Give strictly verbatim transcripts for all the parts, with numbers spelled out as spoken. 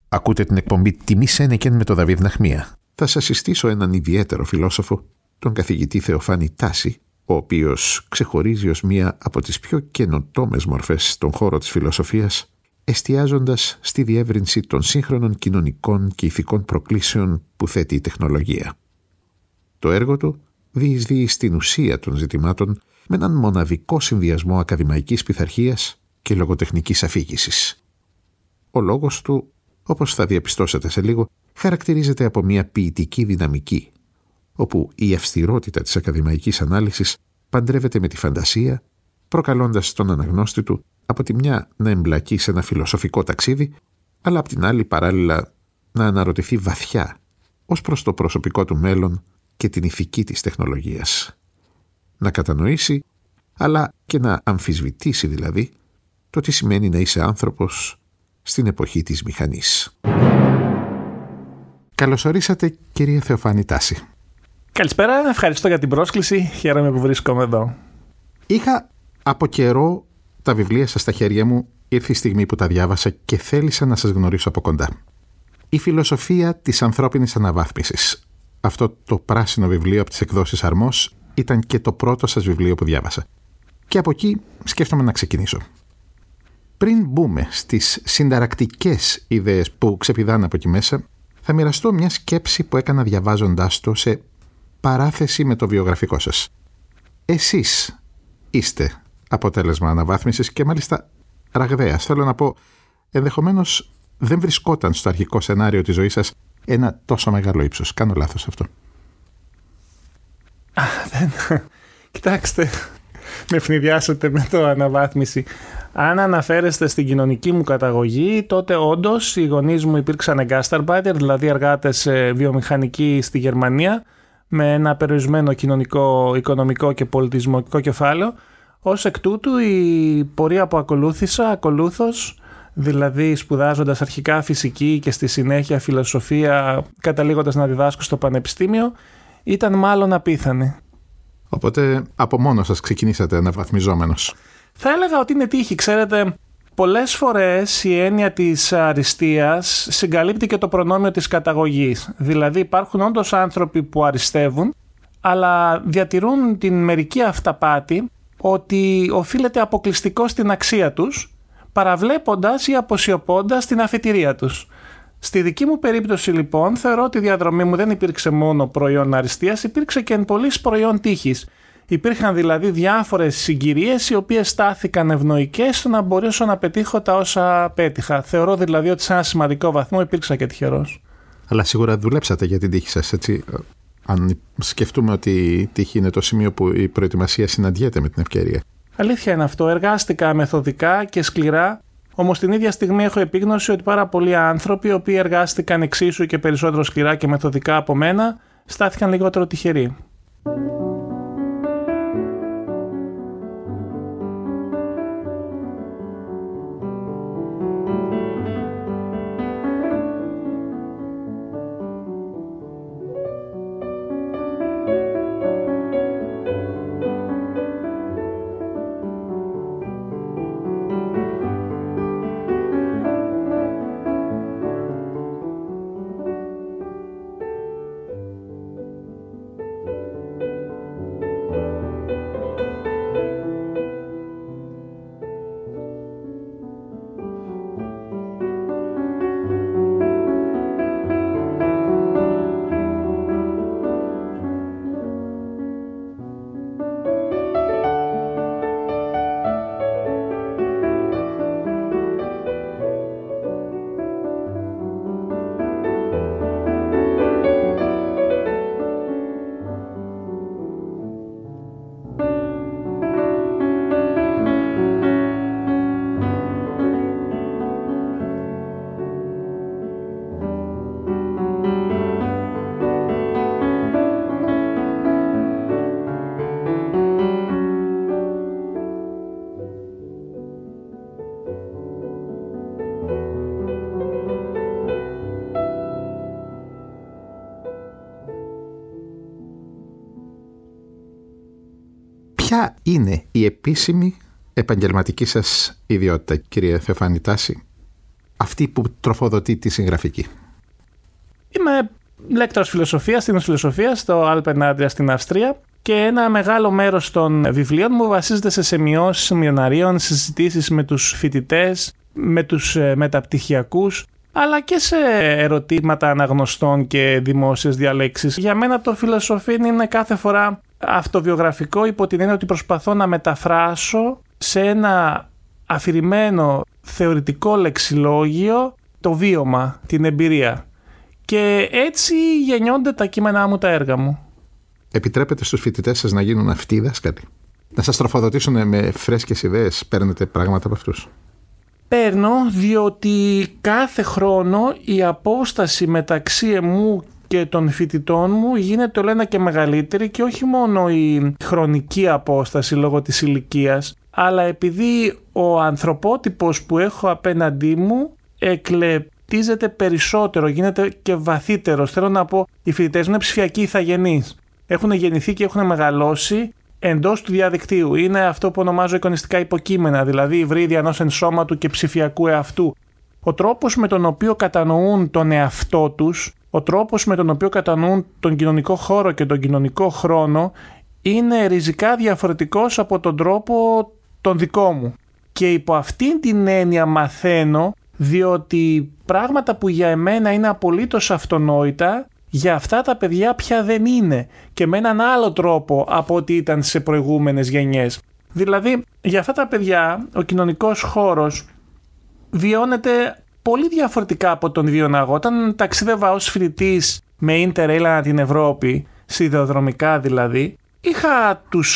Ακούτε την εκπομπή «Τιμή Σένεκεν» με τον Δαβίδ Ναχμία. Θα σας συστήσω έναν ιδιαίτερο φιλόσοφο, τον καθηγητή Θεοφάνη Τάση, ο οποίος ξεχωρίζει ως μία από τις πιο καινοτόμες μορφές στον χώρο της φιλοσοφίας, εστιάζοντας στη διεύρυνση των σύγχρονων κοινωνικών και ηθικών προκλήσεων που θέτει η τεχνολογία. Το έργο του διεισδύει στην ουσία των ζητημάτων με έναν μοναδικό συνδυασμό ακαδημαϊκής πειθαρχίας και λογοτεχνικής αφήγησης. Ο λόγος του, όπως θα διαπιστώσετε σε λίγο, χαρακτηρίζεται από μια ποιητική δυναμική, όπου η αυστηρότητα της ακαδημαϊκής ανάλυσης παντρεύεται με τη φαντασία, προκαλώντας τον αναγνώστη του από τη μια να εμπλακεί σε ένα φιλοσοφικό ταξίδι, αλλά από την άλλη παράλληλα να αναρωτηθεί βαθιά ως προς το προσωπικό του μέλλον και την ηθική της τεχνολογίας. Να κατανοήσει, αλλά και να αμφισβητήσει δηλαδή, το τι σημαίνει να είσαι άνθρωπος στην εποχή της μηχανής. Καλωσορίσατε, κυρία Θεοφάνη Τάση. Καλησπέρα, ευχαριστώ για την πρόσκληση, χαίρομαι που βρίσκομαι εδώ. Είχα από καιρό τα βιβλία σας στα χέρια μου, ήρθε η στιγμή που τα διάβασα και θέλησα να σας γνωρίσω από κοντά. Η φιλοσοφία της ανθρώπινης αναβάθμισης. Αυτό το πράσινο βιβλίο από τις εκδόσεις Αρμός ήταν και το πρώτο σας βιβλίο που διάβασα. Και από εκεί σκέφτομαι να ξεκινήσω. Πριν μπούμε στις συνταρακτικές ιδέες που ξεπηδάνε από εκεί μέσα, θα μοιραστώ μια σκέψη που έκανα διαβάζοντάς το σε παράθεση με το βιογραφικό σας. Εσείς είστε αποτέλεσμα αναβάθμισης και μάλιστα ραγδαίας. Θέλω να πω, ενδεχομένως δεν βρισκόταν στο αρχικό σενάριο της ζωής σας ένα τόσο μεγάλο ύψος. Κάνω λάθος αυτό? Α, δεν... Κοιτάξτε, με ευνηδιάσετε με το αναβάθμιση. Αν αναφέρεστε στην κοινωνική μου καταγωγή, τότε όντως οι γονείς μου υπήρξαν γκάσταρμπάιτερ, δηλαδή εργάτες βιομηχανικοί στη Γερμανία, με ένα περιορισμένο κοινωνικό, οικονομικό και πολιτισμικό κεφάλαιο. Ως εκ τούτου η πορεία που ακολούθησα, ακολούθως, δηλαδή σπουδάζοντας αρχικά φυσική και στη συνέχεια φιλοσοφία, καταλήγοντας να διδάσκω στο πανεπιστήμιο, ήταν μάλλον απίθανη. Οπότε από μόνο σας ξεκινήσατε αναβαθμιζόμενος. Θα έλεγα ότι είναι τύχη. Ξέρετε, πολλές φορές η έννοια της αριστείας συγκαλύπτει και το προνόμιο της καταγωγής. Δηλαδή υπάρχουν όντως άνθρωποι που αριστεύουν, αλλά διατηρούν την μερική αυταπάτη ότι οφείλεται αποκλειστικό στην αξία τους, παραβλέποντας ή αποσιωπώντας την αφετηρία τους. Στη δική μου περίπτωση λοιπόν θεωρώ ότι η διαδρομή μου δεν υπήρξε μόνο προϊόν αριστείας, υπήρξε και εν πολλής προϊόν τύχης. Υπήρχαν δηλαδή διάφορες συγκυρίες οι οποίες στάθηκαν ευνοϊκές στο να μπορέσω να πετύχω τα όσα πέτυχα. Θεωρώ δηλαδή ότι σε ένα σημαντικό βαθμό υπήρξα και τυχερός. Αλλά σίγουρα δουλέψατε για την τύχη σας, έτσι. Αν σκεφτούμε ότι η τύχη είναι το σημείο που η προετοιμασία συναντιέται με την ευκαιρία. Αλήθεια είναι αυτό. Εργάστηκα μεθοδικά και σκληρά, όμως την ίδια στιγμή έχω επίγνωση ότι πάρα πολλοί άνθρωποι οι οποίοι εργάστηκαν εξίσου και περισσότερο σκληρά και μεθοδικά από μένα στάθηκαν λιγότερο τυχεροί. Ποια είναι η επίσημη επαγγελματική σας ιδιότητα, κυρία Θεοφάνη Τάση? αυτή που τροφοδοτεί τη συγγραφική? Είμαι λέκτορας φιλοσοφίας, στην φιλοσοφία στο Alpen Adria στην Αυστρία και ένα μεγάλο μέρος των βιβλίων μου βασίζεται σε σημειώσεις σεμιναρίων, συζητήσεις με τους φοιτητές, με τους μεταπτυχιακούς, αλλά και σε ερωτήματα αναγνωστών και δημόσιες διαλέξεις. Για μένα το φιλοσοφήν είναι κάθε φορά αυτοβιογραφικό, υπό την έννοια ότι προσπαθώ να μεταφράσω σε ένα αφηρημένο θεωρητικό λεξιλόγιο το βίωμα, την εμπειρία. Και έτσι γεννιόνται τα κείμενά μου, τα έργα μου. Επιτρέπετε στους φοιτητές σας να γίνουν αυτοί οι δάσκαλοι? Να σας τροφοδοτήσουν με φρέσκες ιδέες? Παίρνετε πράγματα από αυτούς? Παίρνω, διότι κάθε χρόνο η απόσταση μεταξύ εμού και των φοιτητών μου γίνεται όλο ένα και μεγαλύτερη, και όχι μόνο η χρονική απόσταση λόγω της ηλικίας, αλλά επειδή ο ανθρωπότυπος που έχω απέναντί μου εκλεπτίζεται περισσότερο, γίνεται και βαθύτερος. Θέλω να πω, οι φοιτητές μου είναι ψηφιακοί ηθαγενείς. Έχουν γεννηθεί και έχουν μεγαλώσει εντός του διαδικτύου. Είναι αυτό που ονομάζω εικονιστικά υποκείμενα, δηλαδή υβρίδια ενός ενσώματου και ψηφιακού εαυτού. Ο τρόπος με τον οποίο κατανοούν τον εαυτό τους, ο τρόπος με τον οποίο κατανοούν τον κοινωνικό χώρο και τον κοινωνικό χρόνο είναι ριζικά διαφορετικός από τον τρόπο τον δικό μου. Και υπό αυτήν την έννοια μαθαίνω, διότι πράγματα που για εμένα είναι απολύτως αυτονόητα, για αυτά τα παιδιά πια δεν είναι, και με έναν άλλο τρόπο από ό,τι ήταν σε προηγούμενες γενιές. Δηλαδή, για αυτά τα παιδιά ο κοινωνικός χώρος βιώνεται πολύ διαφορετικά από τον βίωνα εγώ. Όταν ταξίδευα ως φοιτητής με Interrail ανά την Ευρώπη, σιδεοδρομικά δηλαδή, είχα τους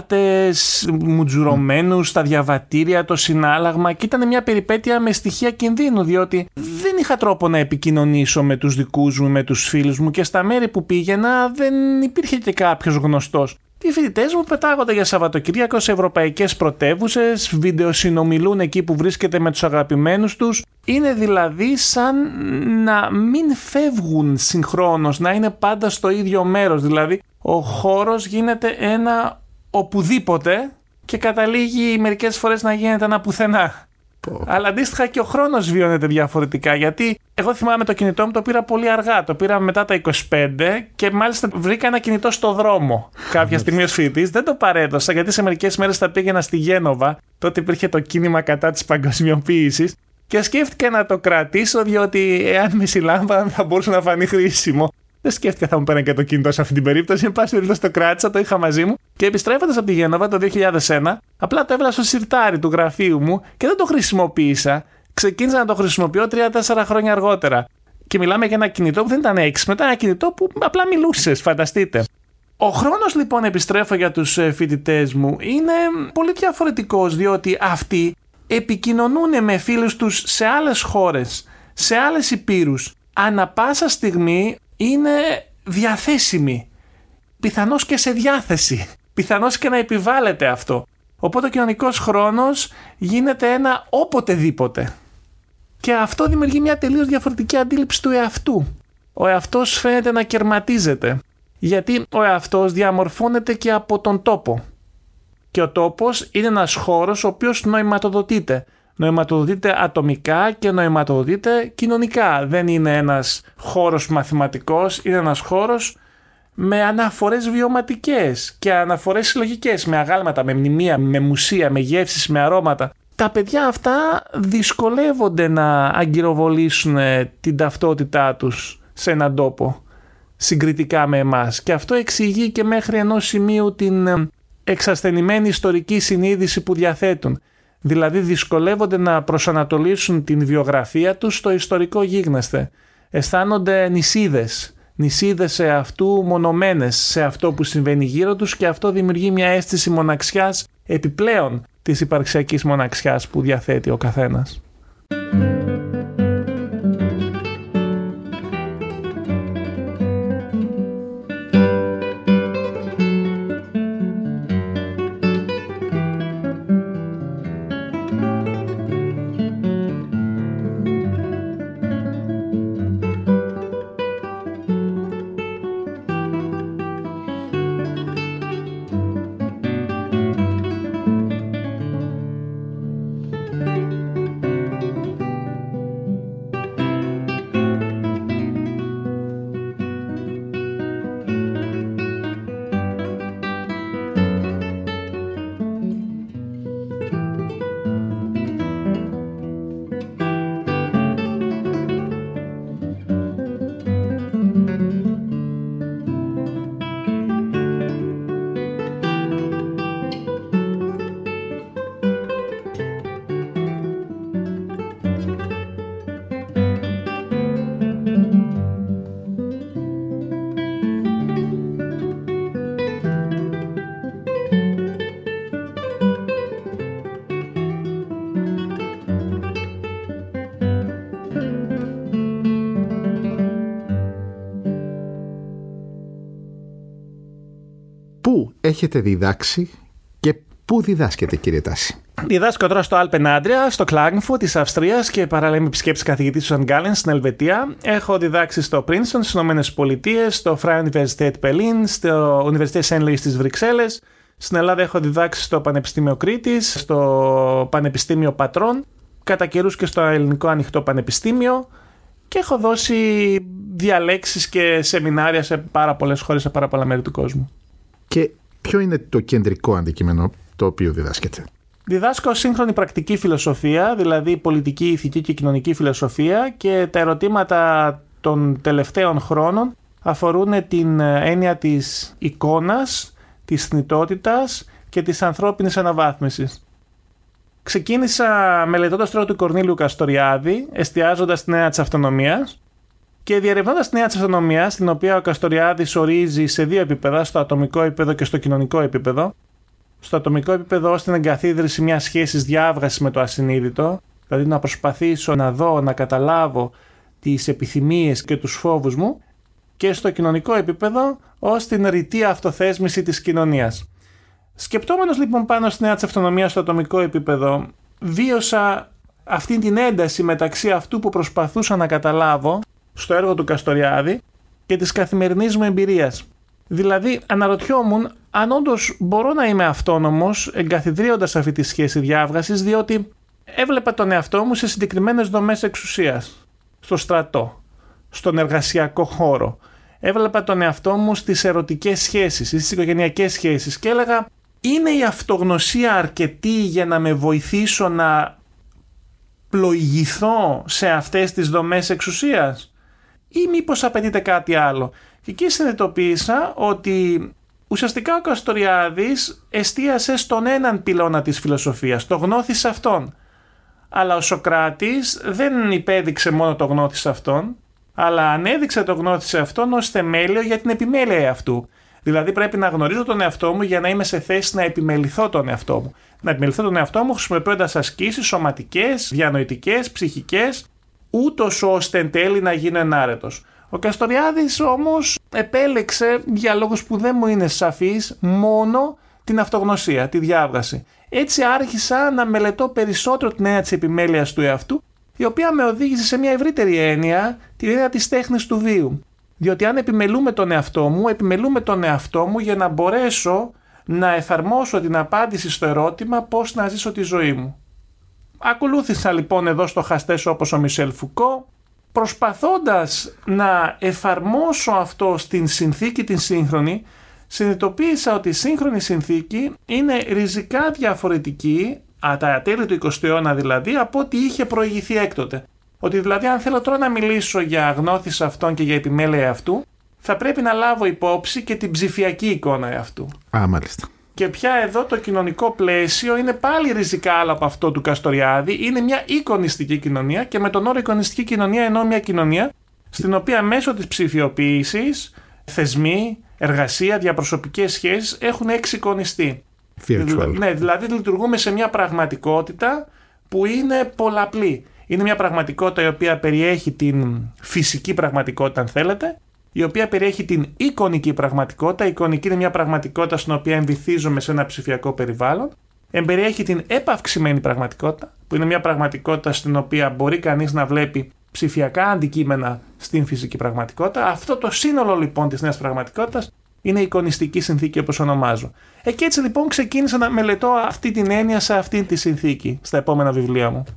χάρτες μουτζουρωμένους, τα διαβατήρια, το συνάλλαγμα, και ήταν μια περιπέτεια με στοιχεία κινδύνου, διότι δεν είχα τρόπο να επικοινωνήσω με τους δικούς μου, με τους φίλους μου, και στα μέρη που πήγαινα δεν υπήρχε και κάποιος γνωστός. Οι φοιτητές μου πετάγονται για Σαββατοκύριακο σε ευρωπαϊκές πρωτεύουσες, βιντεοσυνομιλούν εκεί που βρίσκεται με τους αγαπημένους τους. Είναι δηλαδή σαν να μην φεύγουν συγχρόνως, να είναι πάντα στο ίδιο μέρος. Δηλαδή ο χώρος γίνεται ένα οπουδήποτε και καταλήγει μερικές φορές να γίνεται ένα πουθενά. Oh. Αλλά αντίστοιχα και ο χρόνος βιώνεται διαφορετικά, γιατί εγώ θυμάμαι το κινητό μου το πήρα πολύ αργά, το πήρα μετά τα είκοσι πέντε και μάλιστα βρήκα ένα κινητό στο δρόμο κάποια στιγμή ως φοιτητής. Δεν το παρέδωσα, γιατί σε μερικές μέρες θα πήγαινα στη Γένοβα, τότε υπήρχε το κίνημα κατά της παγκοσμιοποίησης, και σκέφτηκα να το κρατήσω, διότι εάν με συλλάμβαναν θα μπορούσε να φανεί χρήσιμο. Δεν σκέφτηκα θα μου παίρνει και το κινητό σε αυτή την περίπτωση. Εν πάση περιπτώσει το κράτησα, το είχα μαζί μου, και επιστρέφοντας από τη Γένοβα το δύο χιλιάδες ένα, απλά το έβαλα στο σιρτάρι του γραφείου μου και δεν το χρησιμοποίησα. Ξεκίνησα να το χρησιμοποιώ τρία τέσσερα χρόνια αργότερα. Και μιλάμε για ένα κινητό που δεν ήταν έξυπνο, ήταν ένα κινητό που απλά μιλούσες, φανταστείτε. Ο χρόνος λοιπόν, επιστρέφω για τους φοιτητές μου, είναι πολύ διαφορετικός, διότι αυτοί επικοινωνούν με φίλους τους σε άλλες χώρες, σε άλλες υπήρους. Ανά πάσα στιγμή είναι διαθέσιμοι, πιθανώς και σε διάθεση, πιθανώς και να επιβάλλεται αυτό. Οπότε ο κοινωνικός χρόνος γίνεται ένα οποτεδήποτε. Και αυτό δημιουργεί μια τελείως διαφορετική αντίληψη του εαυτού. Ο εαυτός φαίνεται να κερματίζεται, γιατί ο εαυτός διαμορφώνεται και από τον τόπο. Και ο τόπος είναι ένας χώρος ο οποίος νοηματοδοτείται. Νοηματοδοτείται ατομικά και νοηματοδοτείται κοινωνικά. Δεν είναι ένας χώρος μαθηματικός, είναι ένας χώρος με αναφορές βιωματικές και αναφορές συλλογικές, με αγάλματα, με μνημεία, με μουσεία, με γεύσεις, με αρώματα. Τα παιδιά αυτά δυσκολεύονται να αγκυροβολήσουν την ταυτότητά τους σε έναν τόπο συγκριτικά με εμάς, και αυτό εξηγεί και μέχρι ενός σημείου την εξασθενημένη ιστορική συνείδηση που διαθέτουν. Δηλαδή δυσκολεύονται να προσανατολίσουν την βιογραφία τους στο ιστορικό γίγνεσθε. Αισθάνονται νησίδες, νησίδες σε αυτού, μονομένες σε αυτό που συμβαίνει γύρω τους, και αυτό δημιουργεί μια αίσθηση μοναξιάς επιπλέον της υπαρξιακής μοναξιάς που διαθέτει ο καθένας. πού έχετε διδάξει και πού διδάσκετε, κύριε Τάση? Διδάσκω τώρα στο Alpen Adria, στο Klagenfurt της Αυστρίας και παράλληλα είμαι επισκέπτης καθηγητής του Sankt Gallen στην Ελβετία. Έχω διδάξει στο Princeton, στις Ηνωμένες Πολιτείες, στο Freie Universität Berlin, στο Universität Saint Louis στις Βρυξέλλες. Στην Ελλάδα έχω διδάξει στο Πανεπιστήμιο Κρήτης, στο Πανεπιστήμιο Πατρών, κατά καιρούς και στο Ελληνικό Ανοιχτό Πανεπιστήμιο και έχω δώσει διαλέξεις και σεμινάρια σε πάρα πολλές χώρες, σε πάρα πολλά μέρη του κόσμου. Και ποιο είναι το κεντρικό αντικείμενο το οποίο διδάσκεται? Διδάσκω σύγχρονη πρακτική φιλοσοφία, δηλαδή πολιτική, ηθική και κοινωνική φιλοσοφία, και τα ερωτήματα των τελευταίων χρόνων αφορούν την έννοια της εικόνας, της θνητότητας και της ανθρώπινης αναβάθμισης. Ξεκίνησα μελετώντας τώρα του Κορνήλιου Καστοριάδη, εστιάζοντας στην έννοια της αυτονομίας και διερευνώντας την έννοια της αυτονομίας, την οποία ο Καστοριάδης ορίζει σε δύο επίπεδα, στο ατομικό επίπεδο και στο κοινωνικό επίπεδο. Στο ατομικό επίπεδο ως την εγκαθίδρυση μιας σχέσης διάβγασης με το ασυνείδητο, δηλαδή να προσπαθήσω να δω, να καταλάβω τις επιθυμίες και τους φόβους μου, και στο κοινωνικό επίπεδο ως την ρητή αυτοθέσμηση της κοινωνίας. Σκεπτόμενος λοιπόν πάνω στην έννοια της αυτονομίας στο ατομικό επίπεδο, βίωσα αυτή την ένταση μεταξύ αυτού που προσπαθούσα να καταλάβω στο έργο του Καστοριάδη και της καθημερινής μου εμπειρίας. Δηλαδή αναρωτιόμουν αν όντως μπορώ να είμαι αυτόνομος εγκαθιδρύοντας αυτή τη σχέση διάβγασης, διότι έβλεπα τον εαυτό μου σε συγκεκριμένες δομές εξουσίας. Στο στρατό, στον εργασιακό χώρο. Έβλεπα τον εαυτό μου στις ερωτικές σχέσεις ή στις οικογενειακές σχέσεις και έλεγα, είναι η αυτογνωσία αρκετή για να με βοηθήσω να πλοηγηθώ σε αυτές τις δομές εξουσίας, ή μήπως απαιτείται κάτι άλλο? Και εκεί συνειδητοποίησα ότι ουσιαστικά ο Καστοριάδης εστίασε στον έναν πυλώνα της φιλοσοφίας, το γνώθις αυτόν. Αλλά ο Σωκράτης δεν υπέδειξε μόνο το γνώθις αυτόν, αλλά ανέδειξε το γνώθις αυτόν ως θεμέλιο για την επιμέλεια εαυτού. Δηλαδή πρέπει να γνωρίζω τον εαυτό μου για να είμαι σε θέση να επιμεληθώ τον εαυτό μου. Να επιμεληθώ τον εαυτό μου χρησιμοποιώντας ασκήσεις σωματικές, διανοητικές, ψυχικές, ούτως ώστε εν τέλει να γίνω ενάρετος. Ο Καστοριάδης όμως επέλεξε, για λόγους που δεν μου είναι σαφείς, μόνο την αυτογνωσία, τη διάβγαση. Έτσι άρχισα να μελετώ περισσότερο την έννοια της επιμέλειας του εαυτού, η οποία με οδήγησε σε μια ευρύτερη έννοια, την έννοια της τέχνης του βίου. Διότι αν επιμελούμε τον εαυτό μου, επιμελούμε τον εαυτό μου για να μπορέσω να εφαρμόσω την απάντηση στο ερώτημα πώς να ζήσω τη ζωή μου. Ακολούθησα λοιπόν εδώ στοχαστές όπως ο Μισελ Φουκώ, προσπαθώντας να εφαρμόσω αυτό στην συνθήκη την σύγχρονη, συνειδητοποίησα ότι η σύγχρονη συνθήκη είναι ριζικά διαφορετική, α, τα τέλη του εικοστού αιώνα δηλαδή, από ό,τι είχε προηγηθεί έκτοτε. Ότι δηλαδή αν θέλω τώρα να μιλήσω για γνώθις αυτών και για επιμέλεια αυτού, θα πρέπει να λάβω υπόψη και την ψηφιακή εικόνα αυτού. Α, μάλιστα. Και πια εδώ το κοινωνικό πλαίσιο είναι πάλι ριζικά άλλο από αυτό του Καστοριάδη. Είναι μια εικονιστική κοινωνία και με τον όρο εικονιστική κοινωνία εννοώ μια κοινωνία στην οποία μέσω της ψηφιοποίησης θεσμοί, εργασία, διαπροσωπικές σχέσεις έχουν εξεικονιστεί. Virtual. Ναι, δηλαδή λειτουργούμε σε μια πραγματικότητα που είναι πολλαπλή. Είναι μια πραγματικότητα η οποία περιέχει την φυσική πραγματικότητα, αν θέλετε, η οποία περιέχει την εικονική πραγματικότητα. Η εικονική είναι μια πραγματικότητα στην οποία εμβυθίζομαι σε ένα ψηφιακό περιβάλλον. Εμπεριέχει την επαυξημένη πραγματικότητα, που είναι μια πραγματικότητα στην οποία μπορεί κανείς να βλέπει ψηφιακά αντικείμενα στην φυσική πραγματικότητα. Αυτό το σύνολο λοιπόν της νέας πραγματικότητας είναι η εικονιστική συνθήκη, όπως ονομάζω. Ε, και έτσι λοιπόν ξεκίνησα να μελετώ αυτή την έννοια σε αυτή τη συνθήκη στα επόμενα βιβλία μου.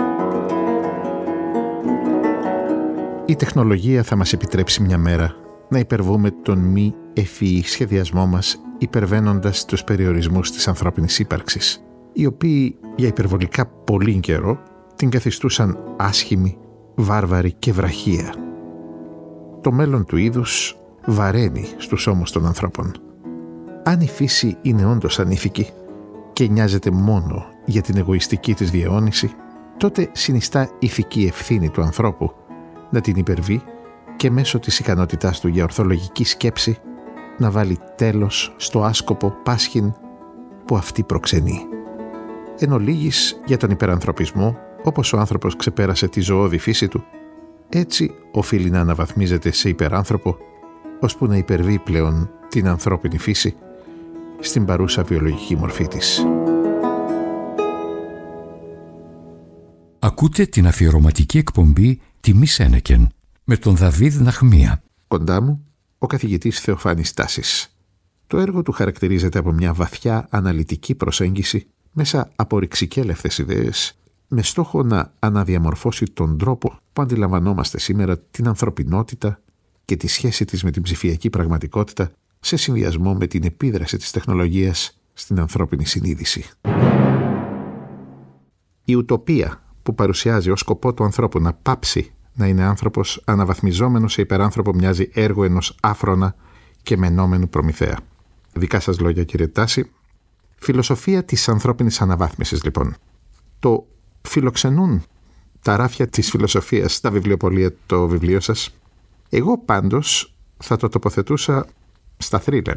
Η τεχνολογία θα μας επιτρέψει μια μέρα να υπερβούμε τον μη ευφυή σχεδιασμό μας υπερβαίνοντας τους περιορισμούς της ανθρώπινης ύπαρξης, οι οποίοι για υπερβολικά πολύ καιρό την καθιστούσαν άσχημη, βάρβαρη και βραχία. Το μέλλον του είδους βαραίνει στους ώμους των ανθρώπων. Αν η φύση είναι όντως ανήθικη και νοιάζεται μόνο για την εγωιστική της διαιώνιση, τότε συνιστά ηθική ευθύνη του ανθρώπου να την υπερβεί και μέσω της ικανότητάς του για ορθολογική σκέψη να βάλει τέλος στο άσκοπο πάσχην που αυτή προξενεί. Εν ολίγης, για τον υπερανθρωπισμό, όπως ο άνθρωπος ξεπέρασε τη ζωώδη φύση του, έτσι οφείλει να αναβαθμίζεται σε υπεράνθρωπο, ώσπου να υπερβεί πλέον την ανθρώπινη φύση στην παρούσα βιολογική μορφή της. Ακούτε την αφιερωματική εκπομπή «Τιμή Σένεκεν» με τον Δαβίδ Ναχμία. Κοντά μου, ο καθηγητής Θεοφάνης Τάσης. Το έργο του χαρακτηρίζεται από μια βαθιά αναλυτική προσέγγιση μέσα από ρηξικέλευτες ιδέες, με στόχο να αναδιαμορφώσει τον τρόπο που αντιλαμβανόμαστε σήμερα την ανθρωπινότητα και τη σχέση της με την ψηφιακή πραγματικότητα σε συνδυασμό με την επίδραση της τεχνολογίας στην ανθρώπινη συνείδηση. Η ουτοπία που παρουσιάζει ως σκοπό του ανθρώπου να πάψει να είναι άνθρωπος αναβαθμιζόμενος σε υπεράνθρωπο μοιάζει έργο ενός άφρονα και μενόμενου Προμηθέα. Δικά σας λόγια, κύριε Τάση. Φιλοσοφία της ανθρώπινης αναβάθμισης, λοιπόν. Το φιλοξενούν τα ράφια της φιλοσοφίας στα βιβλιοπωλεία το βιβλίο σας. Εγώ πάντως θα το τοποθετούσα στα θρίλερ.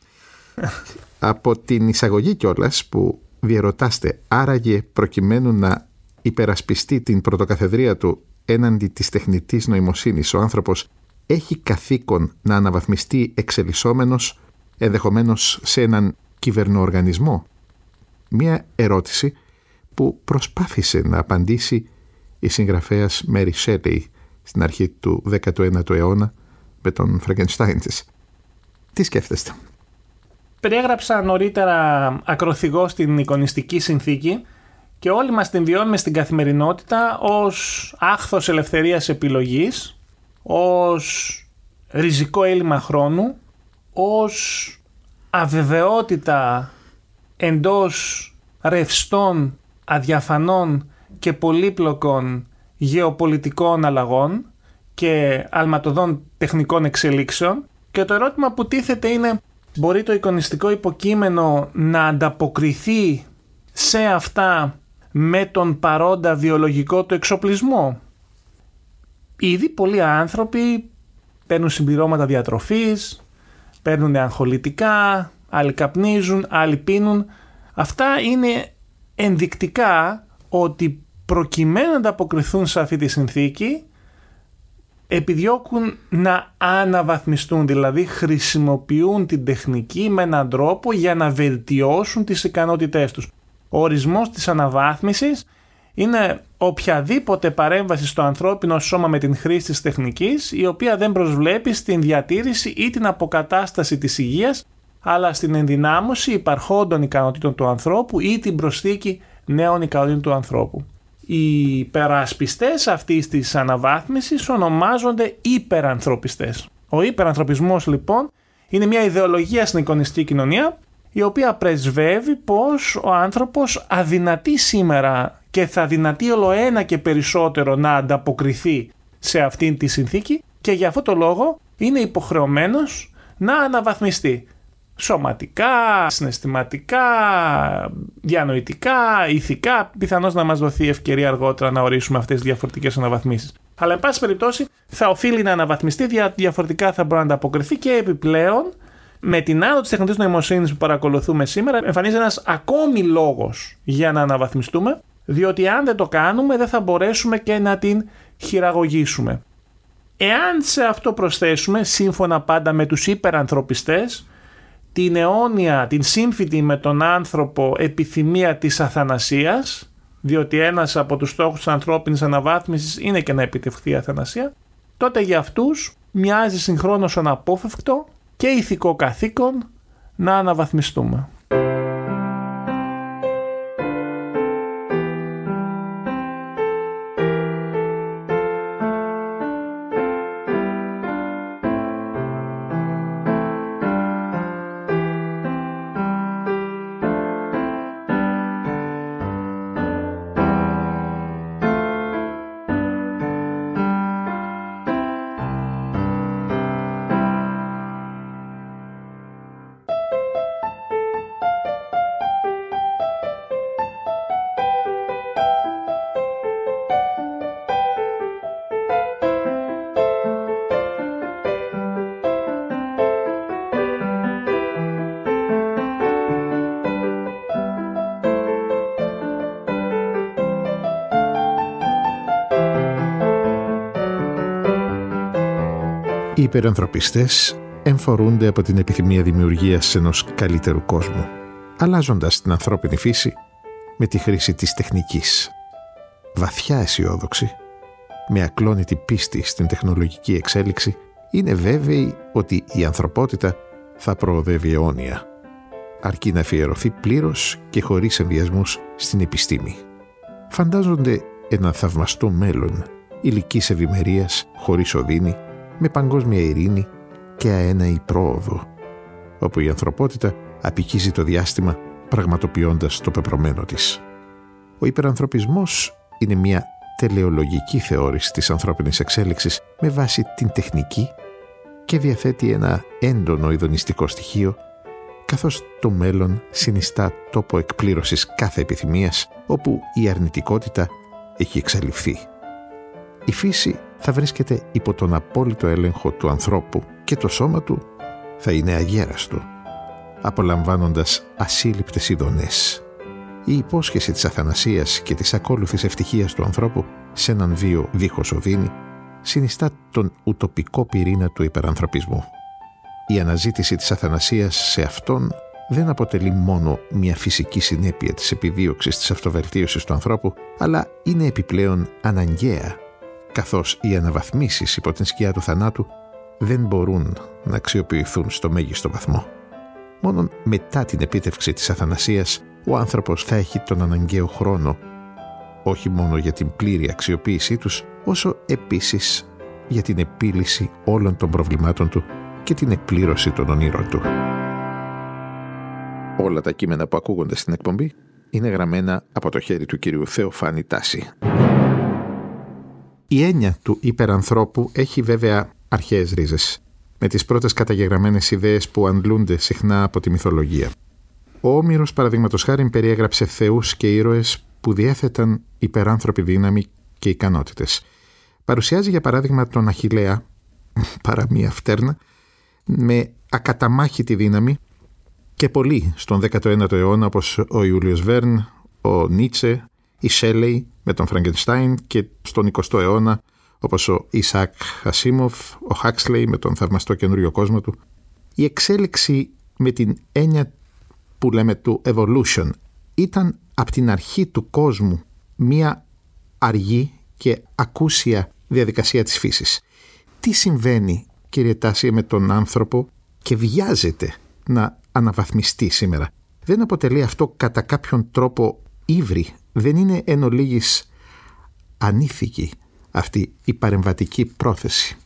Από την εισαγωγή κιόλας που διαρωτάστε, άραγε προκειμένου να υπερασπιστεί την πρωτοκαθεδρία του έναντι της τεχνητής νοημοσύνης, ο άνθρωπος έχει καθήκον να αναβαθμιστεί εξελισσόμενος, ενδεχομένως σε έναν κυβερνοοργανισμό. Μία ερώτηση που προσπάθησε να απαντήσει η συγγραφέας Μέρι Σέλεϊ στην αρχή του δέκατου ένατου αιώνα με τον Φραγκενστάιν της. Τι σκέφτεστε? Περιέγραψα νωρίτερα ακροθυγώς την εικονιστική συνθήκη και όλοι μας την βιώνουμε στην καθημερινότητα ως άχθος ελευθερίας επιλογής, ως ριζικό έλλειμμα χρόνου, ως αβεβαιότητα εντός ρευστών, αδιαφανών και πολύπλοκων γεωπολιτικών αλλαγών και αλματωδών τεχνικών εξελίξεων, και το ερώτημα που τίθεται είναι: μπορεί το εικονιστικό υποκείμενο να ανταποκριθεί σε αυτά με τον παρόντα βιολογικό του εξοπλισμό? Ήδη πολλοί άνθρωποι παίρνουν συμπληρώματα διατροφής, παίρνουν αγχολητικά, άλλοι καπνίζουν, άλλοι πίνουν. Αυτά είναι ενδεικτικά ότι προκειμένου να ανταποκριθούν σε αυτή τη συνθήκη επιδιώκουν να αναβαθμιστούν, δηλαδή χρησιμοποιούν την τεχνική με έναν τρόπο για να βελτιώσουν τις ικανότητές τους. Ο ορισμός της αναβάθμισης είναι οποιαδήποτε παρέμβαση στο ανθρώπινο σώμα με την χρήση της τεχνικής, η οποία δεν προσβλέπει στην διατήρηση ή την αποκατάσταση της υγείας, αλλά στην ενδυνάμωση υπαρχόντων ικανοτήτων του ανθρώπου ή την προσθήκη νέων ικανοτήτων του ανθρώπου. Οι υπερασπιστές αυτής της αναβάθμισης ονομάζονται υπερανθρωπιστές. Ο υπερανθρωπισμός, λοιπόν, είναι μια ιδεολογία στην εικονιστική κοινωνία, η οποία πρεσβεύει πως ο άνθρωπος αδυνατεί σήμερα και θα δυνατεί όλο ένα και περισσότερο να ανταποκριθεί σε αυτήν τη συνθήκη, και για αυτό το λόγο είναι υποχρεωμένος να αναβαθμιστεί. Σωματικά, συναισθηματικά, διανοητικά, ηθικά, πιθανώς να μας δοθεί ευκαιρία αργότερα να ορίσουμε αυτές τις διαφορετικές αναβαθμίσεις. Αλλά, εν πάση περιπτώσει, θα οφείλει να αναβαθμιστεί, διαφορετικά θα μπορεί να ανταποκριθεί, και επιπλέον, με την άδο της τεχνητής νοημοσύνης που παρακολουθούμε σήμερα, εμφανίζεται ένας ακόμη λόγος για να αναβαθμιστούμε, διότι αν δεν το κάνουμε δεν θα μπορέσουμε και να την χειραγωγήσουμε. Εάν σε αυτό προσθέσουμε, σύμφωνα πάντα με τους υπερανθρωπιστές, την αιώνια, την σύμφυτη με τον άνθρωπο επιθυμία της αθανασίας, διότι ένας από τους στόχους της ανθρώπινης αναβάθμισης είναι και να επιτευχθεί η αθανασία, τότε για αυτούς μοιάζει συγχρόνως αναπόφευκτο και ηθικό καθήκον να αναβαθμιστούμε. Οι υπερανθρωπιστές εμφορούνται από την επιθυμία δημιουργίας ενός καλύτερου κόσμου, αλλάζοντας την ανθρώπινη φύση με τη χρήση της τεχνικής. Βαθιά αισιόδοξοι, με ακλόνητη πίστη στην τεχνολογική εξέλιξη, είναι βέβαιοι ότι η ανθρωπότητα θα προοδεύει αιώνια, αρκεί να αφιερωθεί πλήρως και χωρίς ενδιασμούς στην επιστήμη. Φαντάζονται ένα θαυμαστό μέλλον ηλικής ευημερίας, χωρίς οδύνη, με παγκόσμια ειρήνη και αέναη πρόοδο, όπου η ανθρωπότητα απικίζει το διάστημα πραγματοποιώντας το πεπρωμένο της. Ο υπερανθρωπισμός είναι μια τελεολογική θεώρηση της ανθρώπινης εξέλιξης με βάση την τεχνική και διαθέτει ένα έντονο ειδονιστικό στοιχείο, καθώς το μέλλον συνιστά τόπο εκπλήρωσης κάθε επιθυμίας όπου η αρνητικότητα έχει εξαλειφθεί. Η φύση θα βρίσκεται υπό τον απόλυτο έλεγχο του ανθρώπου και το σώμα του θα είναι αγέραστο, απολαμβάνοντας ασύλληπτες ειδονές. Η υπόσχεση της αθανασίας και της ακόλουθης ευτυχίας του ανθρώπου σε έναν βίο δίχως οδύνη συνιστά τον ουτοπικό πυρήνα του υπερανθρωπισμού. Η αναζήτηση της αθανασίας σε αυτόν δεν αποτελεί μόνο μια φυσική συνέπεια της επιδίωξης της αυτοβελτίωσης του ανθρώπου, αλλά είναι επιπλέον αναγκαία, καθώς οι αναβαθμίσεις υπό την σκιά του θανάτου δεν μπορούν να αξιοποιηθούν στο μέγιστο βαθμό. Μόνον μετά την επίτευξη της αθανασίας ο άνθρωπος θα έχει τον αναγκαίο χρόνο, όχι μόνο για την πλήρη αξιοποίησή τους, όσο επίσης για την επίλυση όλων των προβλημάτων του και την εκπλήρωση των ονείρων του. Όλα τα κείμενα που ακούγονται στην εκπομπή είναι γραμμένα από το χέρι του κυρίου Θεοφάνη Τάση. Η έννοια του υπερανθρώπου έχει βέβαια αρχαίες ρίζες, με τις πρώτες καταγεγραμμένες ιδέες που αντλούνται συχνά από τη μυθολογία. Ο Όμηρος, παραδείγματος χάριν, περιέγραψε θεούς και ήρωες που διέθεταν υπεράνθρωπη δύναμη και ικανότητες. Παρουσιάζει για παράδειγμα τον Αχιλλέα, παρά μία φτέρνα, με ακαταμάχητη δύναμη, και πολλοί στον δέκατο ένατο αιώνα, όπως ο Ιούλιος Βέρν, ο Νίτσε, η Σέλεϊ με τον Φραγκενστάιν, και στον εικοστό αιώνα όπως ο Ισακ Ασίμοφ, ο Χάξλεϊ με τον θαυμαστό καινούριο κόσμο του. Η εξέλιξη με την έννοια που λέμε του evolution ήταν από την αρχή του κόσμου μία αργή και ακούσια διαδικασία της φύσης. Τι συμβαίνει, κύριε Τάση, με τον άνθρωπο και βιάζεται να αναβαθμιστεί σήμερα? Δεν αποτελεί αυτό κατά κάποιον τρόπο ύβρι? Δεν είναι εν ολίγης ανήθικη αυτή η παρεμβατική πρόθεση?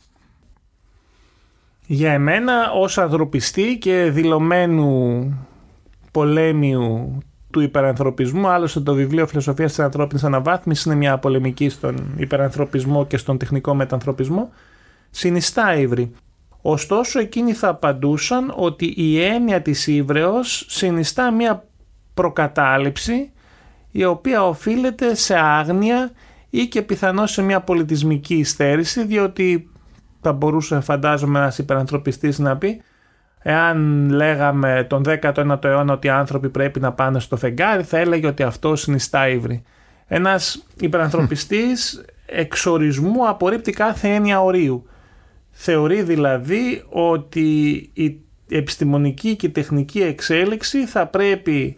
Για εμένα, ως ανθρωπιστή και δηλωμένου πολέμιου του υπερανθρωπισμού, άλλωστε το βιβλίο Φιλοσοφίας της Ανθρώπινης Αναβάθμισης είναι μια πολεμική στον υπερανθρωπισμό και στον τεχνικό μετανθρωπισμό, συνιστά ύβρι. Ωστόσο, εκείνοι θα απαντούσαν ότι η έννοια της ύβρεως συνιστά μια προκατάληψη η οποία οφείλεται σε άγνοια ή και πιθανώς σε μια πολιτισμική υστέρηση, διότι θα μπορούσε, φαντάζομαι, ένας υπερανθρωπιστής να πει, εάν λέγαμε τον δέκατο ένατο αιώνα ότι οι άνθρωποι πρέπει να πάνε στο φεγγάρι, θα έλεγε ότι αυτό συνιστά ύβρι. Ένας υπερανθρωπιστής εξορισμού απορρίπτει κάθε έννοια ορίου. Θεωρεί δηλαδή ότι η επιστημονική και η τεχνική εξέλιξη θα πρέπει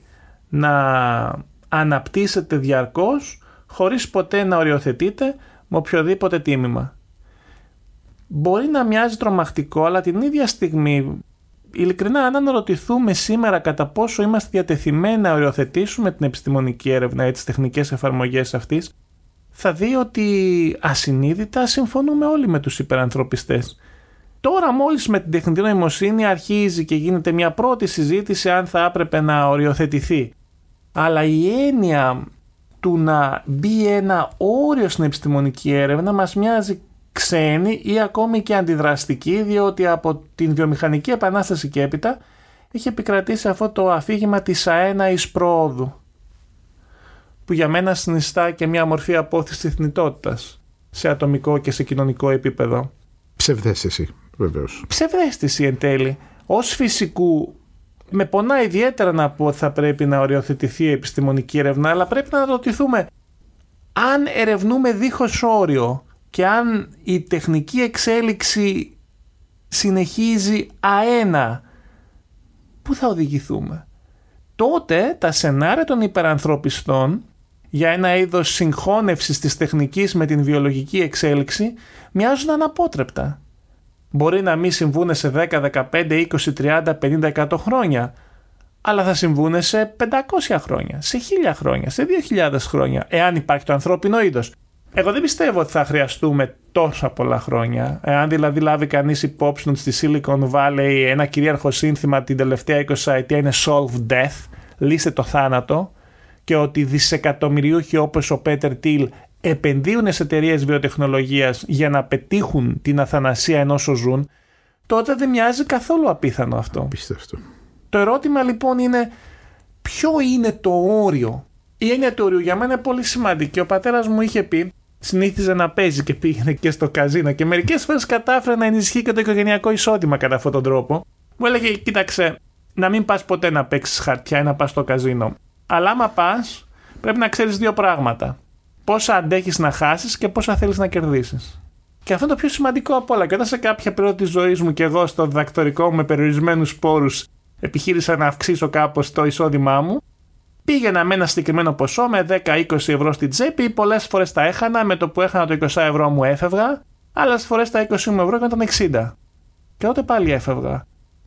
να αναπτύσσεται διαρκώς, χωρίς ποτέ να οριοθετείται με οποιοδήποτε τίμημα. Μπορεί να μοιάζει τρομακτικό, αλλά την ίδια στιγμή, ειλικρινά, αν αναρωτηθούμε σήμερα κατά πόσο είμαστε διατεθειμένοι να οριοθετήσουμε την επιστημονική έρευνα ή τις τεχνικές εφαρμογές αυτής, θα δει ότι ασυνείδητα συμφωνούμε όλοι με τους υπερανθρωπιστές. Τώρα μόλις με την τεχνητή νοημοσύνη αρχίζει και γίνεται μια πρώτη συζήτηση αν θα έπρεπε να οριοθετηθεί. Αλλά η έννοια του να μπει ένα όριο στην επιστημονική έρευνα μας μοιάζει ξένη ή ακόμη και αντιδραστική, διότι από την βιομηχανική επανάσταση και έπειτα έχει επικρατήσει αυτό το αφήγημα της αέναης προόδου, που για μένα συνιστά και μια μορφή απόθεσης θνητότητας σε ατομικό και σε κοινωνικό επίπεδο. Ψευδαίσθηση, βεβαίως. Ψευδαίσθηση εν τέλει. Ως φυσικού, με πονά ιδιαίτερα να πω ότι θα πρέπει να οριοθετηθεί η επιστημονική έρευνα, αλλά πρέπει να ρωτηθούμε αν ερευνούμε δίχως όριο και αν η τεχνική εξέλιξη συνεχίζει αένα, πού θα οδηγηθούμε? Τότε τα σενάρια των υπερανθρωπιστών για ένα είδος συγχώνευσης της τεχνικής με την βιολογική εξέλιξη μοιάζουν αναπότρεπτα. Μπορεί να μην συμβούν σε δέκα, δεκαπέντε, είκοσι, τριάντα, πενήντα, εκατό χρόνια, αλλά θα συμβούν σε πεντακόσια χρόνια, σε χίλια χρόνια, σε δύο χιλιάδες χρόνια, εάν υπάρχει το ανθρώπινο είδος. Εγώ δεν πιστεύω ότι θα χρειαστούμε τόσα πολλά χρόνια. Εάν δηλαδή λάβει κανείς υπόψη ότι στη Silicon Valley ένα κυρίαρχο σύνθημα την τελευταία είκοσι ετία είναι solve death, λύστε το θάνατο, και ότι δισεκατομμυριούχοι όπως ο Πέτερ Τιλ επενδύουν σε εταιρείες βιοτεχνολογίας για να πετύχουν την αθανασία ενός ζουν, τότε δεν μοιάζει καθόλου απίθανο αυτό. Πιστεύω. Το ερώτημα λοιπόν είναι ποιο είναι το όριο. Η έννοια του όριου για μένα είναι πολύ σημαντική. Ο πατέρας μου είχε πει, συνήθιζε να παίζει και πήγαινε και στο καζίνο και μερικές φορές κατάφερε να ενισχύει και το οικογενειακό εισόδημα κατά αυτόν τον τρόπο. Μου έλεγε, κοίταξε, να μην πας ποτέ να παίξεις χαρτιά ή να πας στο καζίνο. Αλλά άμα πας, πρέπει να ξέρεις δύο πράγματα. Πόσα αντέχεις να χάσεις και πόσα θέλεις να κερδίσεις. Και αυτό είναι το πιο σημαντικό από όλα. Και όταν σε κάποια περίοδο της ζωής μου και εγώ στο διδακτορικό μου με περιορισμένους πόρους επιχείρησα να αυξήσω κάπως το εισόδημά μου, πήγαινα με ένα συγκεκριμένο ποσό με δέκα με είκοσι ευρώ στην τσέπη, πολλές φορές τα έχανα, με το που έχανα το είκοσι ευρώ μου έφευγα, άλλες φορές τα είκοσι μου ευρώ ήταν εξήντα. Και τότε πάλι έφευγα.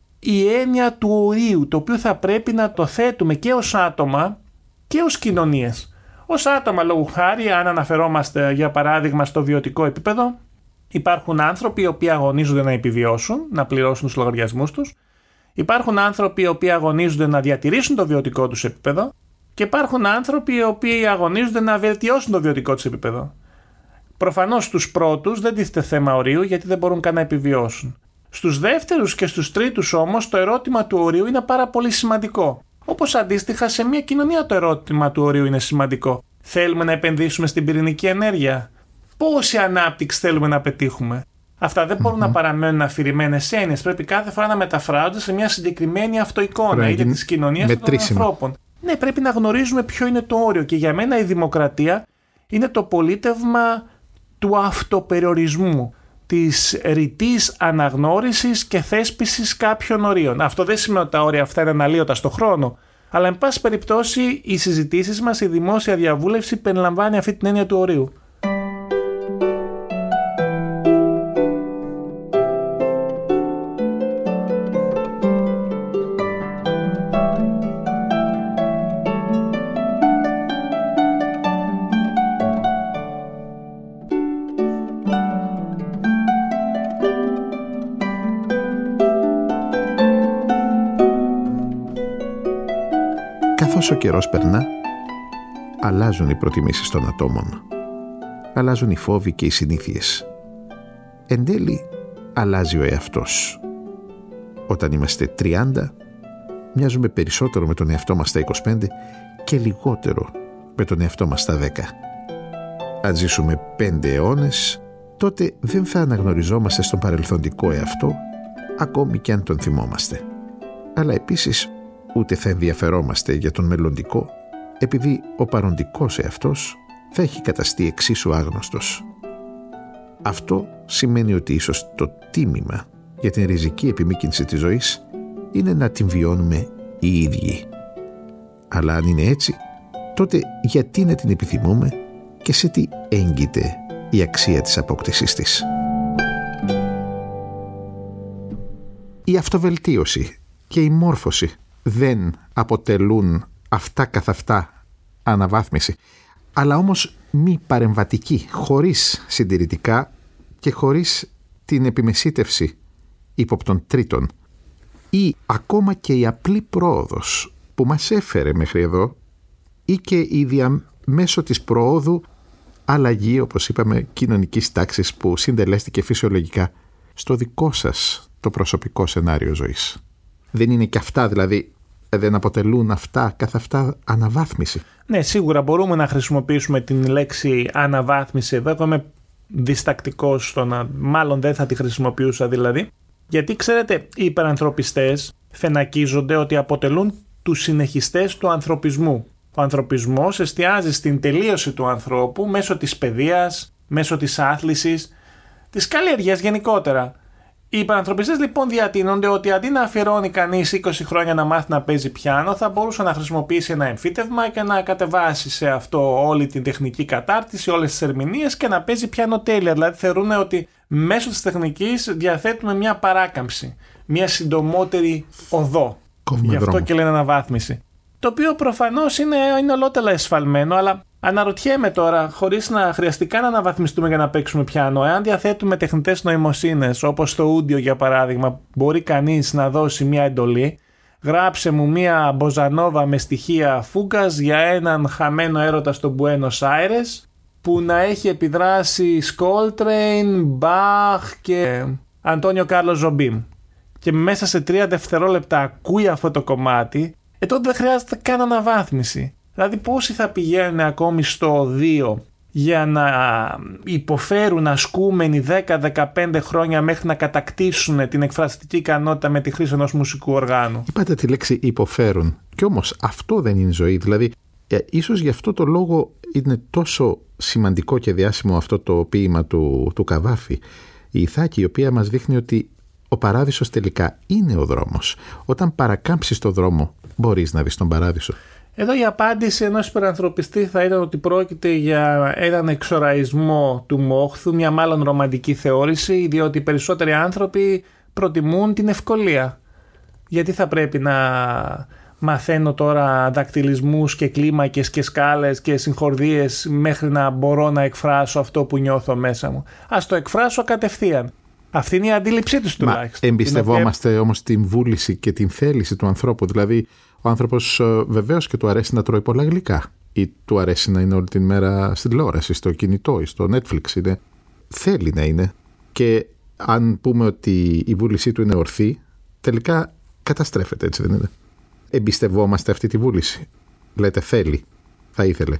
Η έννοια του ορίου, το οποίο θα πρέπει να το θέτουμε και ως άτομα και ως κοινωνίες. Ως άτομα, λόγου χάρη, αν αναφερόμαστε για παράδειγμα στο βιωτικό επίπεδο, υπάρχουν άνθρωποι οι οποίοι αγωνίζονται να επιβιώσουν, να πληρώσουν τους λογαριασμούς τους. Υπάρχουν άνθρωποι οι οποίοι αγωνίζονται να διατηρήσουν το βιωτικό τους επίπεδο και υπάρχουν άνθρωποι οι οποίοι αγωνίζονται να βελτιώσουν το βιωτικό τους επίπεδο. Προφανώς στους πρώτους δεν τίθεται θέμα ορίου γιατί δεν μπορούν καν να επιβιώσουν. Στους δεύτερους και στους τρίτους όμως το ερώτημα του ορίου είναι πάρα πολύ σημαντικό. Όπως αντίστοιχα σε μια κοινωνία το ερώτημα του ορίου είναι σημαντικό. Θέλουμε να επενδύσουμε στην πυρηνική ενέργεια? Πόση ανάπτυξη θέλουμε να πετύχουμε? Αυτά δεν μπορούν mm-hmm. να παραμένουν αφηρημένες έννοιες. Πρέπει κάθε φορά να μεταφράζονται σε μια συγκεκριμένη αυτοεικόνα, είτε της κοινωνίας είτε των ανθρώπων. Ναι, πρέπει να γνωρίζουμε ποιο είναι το όριο. Και για μένα η δημοκρατία είναι το πολίτευμα του αυτοπεριορισμού, της ρητής αναγνώρισης και θέσπισης κάποιων ορίων. Αυτό δεν σημαίνει ότι τα όρια αυτά είναι αναλύωτα στο χρόνο. Αλλά, εν πάση περιπτώσει, οι συζητήσεις μας, η δημόσια διαβούλευση περιλαμβάνει αυτή την έννοια του ορίου. Καθώς ο καιρός περνά, αλλάζουν οι προτιμήσεις των ατόμων. Αλλάζουν οι φόβοι και οι συνήθειες. Εν τέλει, αλλάζει ο εαυτός. Όταν είμαστε τριάντα, μοιάζουμε περισσότερο με τον εαυτό μας στα είκοσι πέντε και λιγότερο με τον εαυτό μας στα δέκα. Αν ζήσουμε πέντε αιώνες, τότε δεν θα αναγνωριζόμαστε στον παρελθοντικό εαυτό, ακόμη και αν τον θυμόμαστε. Αλλά επίσης, ούτε θα ενδιαφερόμαστε για τον μελλοντικό, επειδή ο παροντικός εαυτός θα έχει καταστεί εξίσου άγνωστος. Αυτό σημαίνει ότι ίσως το τίμημα για την ριζική επιμήκυνση της ζωής είναι να την βιώνουμε οι ίδιοι. Αλλά αν είναι έτσι, τότε γιατί να την επιθυμούμε και σε τι έγκυται η αξία της απόκτησής της? Η αυτοβελτίωση και η μόρφωση δεν αποτελούν αυτά καθ' αυτά αναβάθμιση, αλλά όμως μη παρεμβατική, χωρίς συντηρητικά και χωρίς την επιμεσίτευση ύποπτων τρίτων, ή ακόμα και η απλή πρόοδος που μας έφερε μέχρι εδώ, ή και η διαμέσω της προόδου αλλαγή, όπως είπαμε, κοινωνικής τάξης που συντελέστηκε φυσιολογικά στο δικό σας το προσωπικό σενάριο ζωής. Δεν είναι και αυτά, δηλαδή δεν αποτελούν αυτά καθ' αυτά αναβάθμιση? Ναι, σίγουρα μπορούμε να χρησιμοποιήσουμε την λέξη αναβάθμιση εδώ. Εγώ είμαι διστακτικός στο να, μάλλον δεν θα τη χρησιμοποιούσα δηλαδή, γιατί ξέρετε, οι υπερανθρωπιστές φαινακίζονται ότι αποτελούν τους συνεχιστές του ανθρωπισμού. Ο ανθρωπισμός εστιάζει στην τελείωση του ανθρώπου μέσω της παιδείας, μέσω της άθλησης, της καλλιέργειας γενικότερα. Οι Οι υπερανθρωπιστές λοιπόν διατείνονται ότι αντί να αφιερώνει κανείς είκοσι χρόνια να μάθει να παίζει πιάνο, θα μπορούσε να χρησιμοποιήσει ένα εμφύτευμα και να κατεβάσει σε αυτό όλη την τεχνική κατάρτιση, όλες τις ερμηνείες και να παίζει πιάνο τέλεια. Δηλαδή θεωρούν ότι μέσω της τεχνικής διαθέτουμε μια παράκαμψη, μια συντομότερη οδό. Κόβουμε Γι' αυτό δρόμο. και λένε αναβάθμιση. Το οποίο προφανώς είναι, είναι ολότελα εσφαλμένο, αλλά αναρωτιέμαι τώρα, χωρίς να χρειαστεί καν να αναβαθμιστούμε για να παίξουμε πιάνο, εάν διαθέτουμε τεχνητές νοημοσύνες, όπως το Ούντιο για παράδειγμα, μπορεί κανείς να δώσει μια εντολή, γράψε μου μια μποζανόβα με στοιχεία φούγκας για έναν χαμένο έρωτα στο Μπουένος Άιρες, που να έχει επιδράσει Σκόλτρεϊν, Μπαχ και Αντώνιο Κάρλος Ζομπίμ. Και μέσα σε τρία δευτερόλεπτα ακούει αυτό το κομμάτι, ε, τότε δεν χρειάζεται καν αναβάθμιση. Δηλαδή πόσοι θα πηγαίνουν ακόμη στο δύο για να υποφέρουν ασκούμενοι δέκα με δεκαπέντε χρόνια μέχρι να κατακτήσουν την εκφραστική ικανότητα με τη χρήση ενός μουσικού οργάνου. Είπατε τη λέξη υποφέρουν. Κι όμως αυτό δεν είναι ζωή. Δηλαδή, ε, ίσως γι' αυτό το λόγο είναι τόσο σημαντικό και διάσημο αυτό το ποίημα του, του Καβάφη. Η Ιθάκη, η οποία μας δείχνει ότι ο παράδεισος τελικά είναι ο δρόμος. Όταν παρακάμψεις το δρόμο, μπορείς να δεις τον παράδεισο. Εδώ η απάντηση ενός υπερανθρωπιστή θα ήταν ότι πρόκειται για έναν εξοραϊσμό του μόχθου, μια μάλλον ρομαντική θεώρηση, διότι οι περισσότεροι άνθρωποι προτιμούν την ευκολία. Γιατί θα πρέπει να μαθαίνω τώρα δακτυλισμούς και κλίμακες και σκάλες και συγχορδίες μέχρι να μπορώ να εκφράσω αυτό που νιώθω μέσα μου? Ας το εκφράσω κατευθείαν. Αυτή είναι η αντίληψή τους τουλάχιστον. Εμπιστευόμαστε είναι... όμως την βούληση και την θέληση του ανθρώπου. Δηλαδή, ο άνθρωπος βεβαίως και του αρέσει να τρώει πολλά γλυκά, ή του αρέσει να είναι όλη την μέρα στην τηλεόραση, στο κινητό ή στο Netflix. Είναι. Θέλει να είναι. Και αν πούμε ότι η βούλησή του είναι ορθή, τελικά καταστρέφεται, έτσι δεν είναι? Εμπιστευόμαστε αυτή τη βούληση? Λέτε θέλει, θα ήθελε.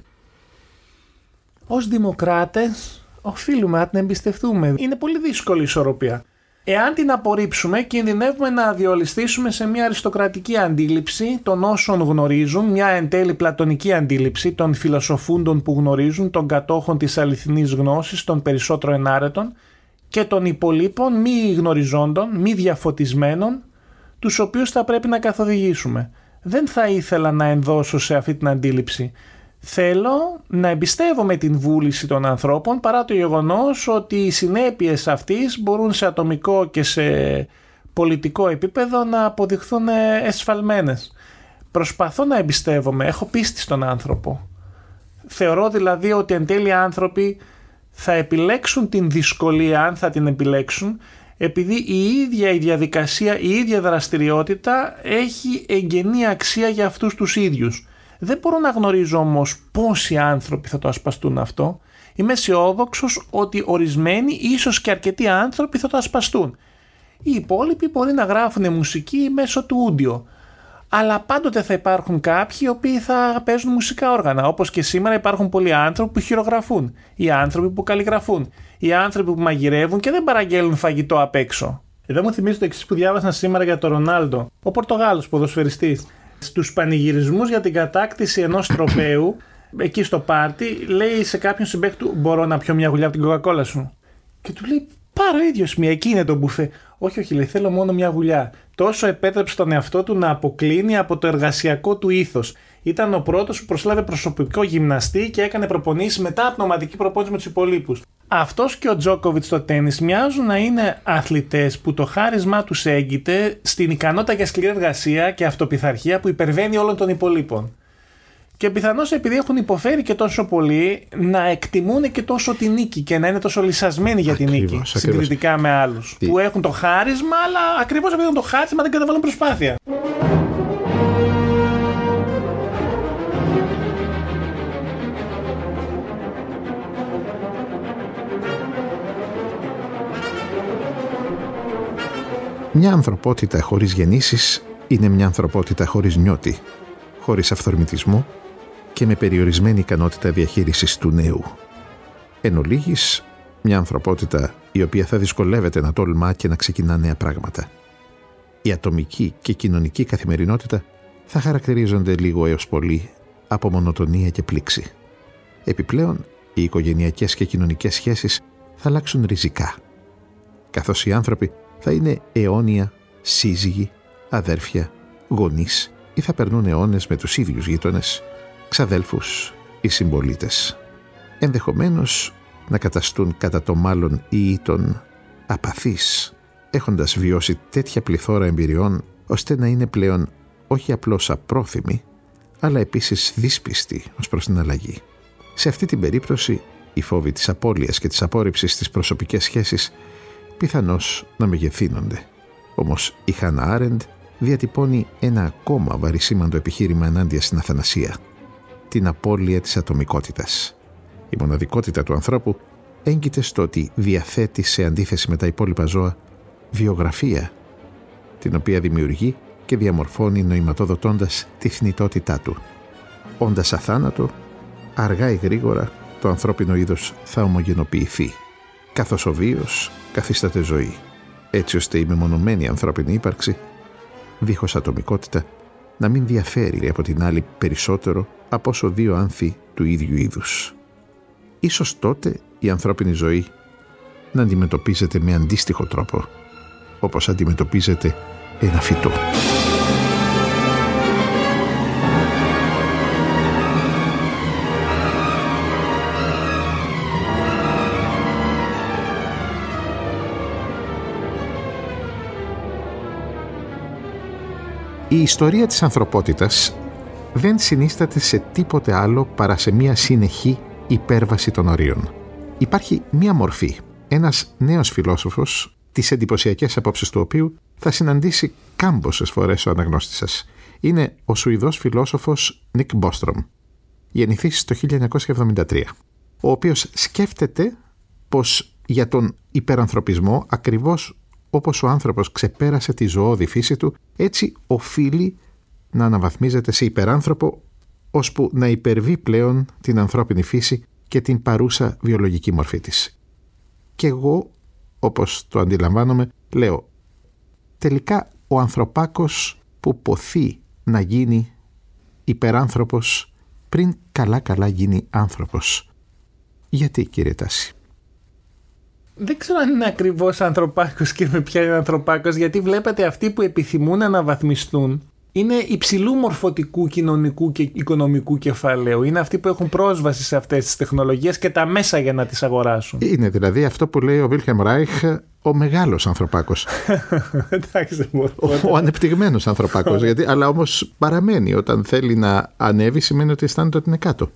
Ως δημοκράτες οφείλουμε να την εμπιστευτούμε. Είναι πολύ δύσκολη η ισορροπία. Εάν την απορρίψουμε, κινδυνεύουμε να διολιστήσουμε σε μια αριστοκρατική αντίληψη των όσων γνωρίζουν, μια εν τέλει πλατωνική αντίληψη των φιλοσοφούντων που γνωρίζουν, των κατόχων της αληθινής γνώσης, των περισσότερων ενάρετων, και των υπολείπων μη γνωριζόντων, μη διαφωτισμένων, τους οποίους θα πρέπει να καθοδηγήσουμε. Δεν θα ήθελα να ενδώσω σε αυτή την αντίληψη. Θέλω να εμπιστεύομαι την βούληση των ανθρώπων, παρά το γεγονός ότι οι συνέπειες αυτής μπορούν σε ατομικό και σε πολιτικό επίπεδο να αποδειχθούν εσφαλμένες. Προσπαθώ να εμπιστεύομαι, έχω πίστη στον άνθρωπο. Θεωρώ δηλαδή ότι εν τέλει οι άνθρωποι θα επιλέξουν την δυσκολία, αν θα την επιλέξουν, επειδή η ίδια η διαδικασία, η ίδια δραστηριότητα έχει εγγενή αξία για αυτούς τους ίδιους. Δεν μπορώ να γνωρίζω όμως πόσοι άνθρωποι θα το ασπαστούν αυτό. Είμαι αισιόδοξος ότι ορισμένοι, ίσως και αρκετοί άνθρωποι θα το ασπαστούν. Οι υπόλοιποι μπορεί να γράφουν μουσική μέσω του ούντιο. Αλλά πάντοτε θα υπάρχουν κάποιοι οι οποίοι θα παίζουν μουσικά όργανα. Όπως και σήμερα υπάρχουν πολλοί άνθρωποι που χειρογραφούν, οι άνθρωποι που καλλιγραφούν, οι άνθρωποι που μαγειρεύουν και δεν παραγγέλνουν φαγητό απ' έξω. Εδώ μου θυμίζει το εξής που διάβασα σήμερα για τον Ρονάλντο, ο Πορτογάλος ποδοσφαιριστής. Στους πανηγυρισμούς για την κατάκτηση ενός τροπαίου, εκεί στο πάρτι, λέει σε κάποιον συμπαίκτη του: μπορώ να πιω μια γουλιά από την κοκακόλα σου? Και του λέει: πάρω ίδιος μια, εκεί είναι το μπουφέ. Όχι, όχι, λέει, θέλω μόνο μια γουλιά. Τόσο επέτρεψε τον εαυτό του να αποκλίνει από το εργασιακό του ήθος. Ήταν ο πρώτος που προσλάβε προσωπικό γυμναστή και έκανε προπονήσεις μετά πνευματική προπόνηση με τους υπολείπους. Αυτός και ο Τζόκοβιτς στο τένις μοιάζουν να είναι αθλητές που το χάρισμά τους έγκυται στην ικανότητα για σκληρή εργασία και αυτοπιθαρχία που υπερβαίνει όλων των υπολείπων. Και πιθανώς επειδή έχουν υποφέρει και τόσο πολύ, να εκτιμούν και τόσο τη νίκη και να είναι τόσο λυσασμένοι για τη νίκη, ακριβώς, συγκριτικά με άλλους Τι... που έχουν το χάρισμα, αλλά ακριβώς επειδή έχουν το χάρισμα δεν καταβάλουν προσπάθεια. Μια ανθρωπότητα χωρίς γεννήσεις είναι μια ανθρωπότητα χωρίς νιώτη, χωρίς αυθορμητισμό και με περιορισμένη ικανότητα διαχείρισης του νέου. Εν ολίγης, μια ανθρωπότητα η οποία θα δυσκολεύεται να τολμά και να ξεκινά νέα πράγματα. Η ατομική και κοινωνική καθημερινότητα θα χαρακτηρίζονται λίγο έως πολύ από μονοτονία και πλήξη. Επιπλέον, οι οικογενειακές και κοινωνικές σχέσεις θα αλλάξουν ριζικά, καθώς οι άνθρωποι θα είναι αιώνια σύζυγοι, αδέρφια, γονείς ή θα περνούν αιώνες με τους ίδιους γείτονες, ξαδέλφους ή συμπολίτες. Ενδεχομένως να καταστούν κατά το μάλλον ή τον απαθείς, έχοντας βιώσει τέτοια πληθώρα εμπειριών, ώστε να είναι πλέον όχι απλώς απρόθυμοι, αλλά επίσης δύσπιστοι ως προς την αλλαγή. Σε αυτή την περίπτωση, οι φόβοι της απώλειας και της απόρριψης στις προσωπικές σχέσεις πιθανώς να μεγεθύνονται. Όμως η Χάνα Άρεντ διατυπώνει ένα ακόμα βαρισίμαντο επιχείρημα ενάντια στην αθανασία: την απώλεια της ατομικότητας. Η μοναδικότητα του ανθρώπου έγκυται στο ότι διαθέτει, σε αντίθεση με τα υπόλοιπα ζώα, βιογραφία, την οποία δημιουργεί και διαμορφώνει νοηματοδοτώντας τη θνητότητά του. Όντας αθάνατο, αργά ή γρήγορα το ανθρώπινο είδος θα ομογενοποιηθεί, καθώς ο βίος καθίσταται ζωή, έτσι ώστε η μεμονωμένη ανθρώπινη ύπαρξη, δίχως ατομικότητα, να μην διαφέρει από την άλλη περισσότερο από όσο δύο άνθη του ίδιου είδους. Ίσως τότε η ανθρώπινη ζωή να αντιμετωπίζεται με αντίστοιχο τρόπο, όπως αντιμετωπίζεται ένα φυτό. Η ιστορία της ανθρωπότητας δεν συνίσταται σε τίποτε άλλο παρά σε μία συνεχή υπέρβαση των ορίων. Υπάρχει μία μορφή, ένας νέος φιλόσοφος, τις εντυπωσιακές απόψεις του οποίου θα συναντήσει κάμποσες φορές ο αναγνώστης σας. Είναι ο Σουηδός φιλόσοφος Νικ Μπόστρομ, γεννηθής το χίλια εννιακόσια εβδομήντα τρία, ο οποίος σκέφτεται πως για τον υπερανθρωπισμό, ακριβώς όπως ο άνθρωπος ξεπέρασε τη ζωώδη φύση του, έτσι οφείλει να αναβαθμίζεται σε υπεράνθρωπο, ώσπου να υπερβεί πλέον την ανθρώπινη φύση και την παρούσα βιολογική μορφή της. Και εγώ, όπως το αντιλαμβάνομαι, λέω, τελικά ο ανθρωπάκος που ποθεί να γίνει υπεράνθρωπος πριν καλά-καλά γίνει άνθρωπος. Γιατί, κύριε Τάση? Δεν ξέρω αν είναι ακριβώς ανθρωπάκος και με ποια είναι ανθρωπάκος, γιατί βλέπετε αυτοί που επιθυμούν να αναβαθμιστούν είναι υψηλού μορφωτικού, κοινωνικού και οικονομικού κεφαλαίου. Είναι αυτοί που έχουν πρόσβαση σε αυτές τις τεχνολογίες και τα μέσα για να τις αγοράσουν. Είναι δηλαδή αυτό που λέει ο Βίλχεμ Ράιχ, ο μεγάλος ανθρωπάκος. Εντάξει, ο, ο ανεπτυγμένος ανθρωπάκος. γιατί, αλλά όμως παραμένει. Όταν θέλει να ανέβει, σημαίνει ότι αισθάνεται ότι είναι κάτω.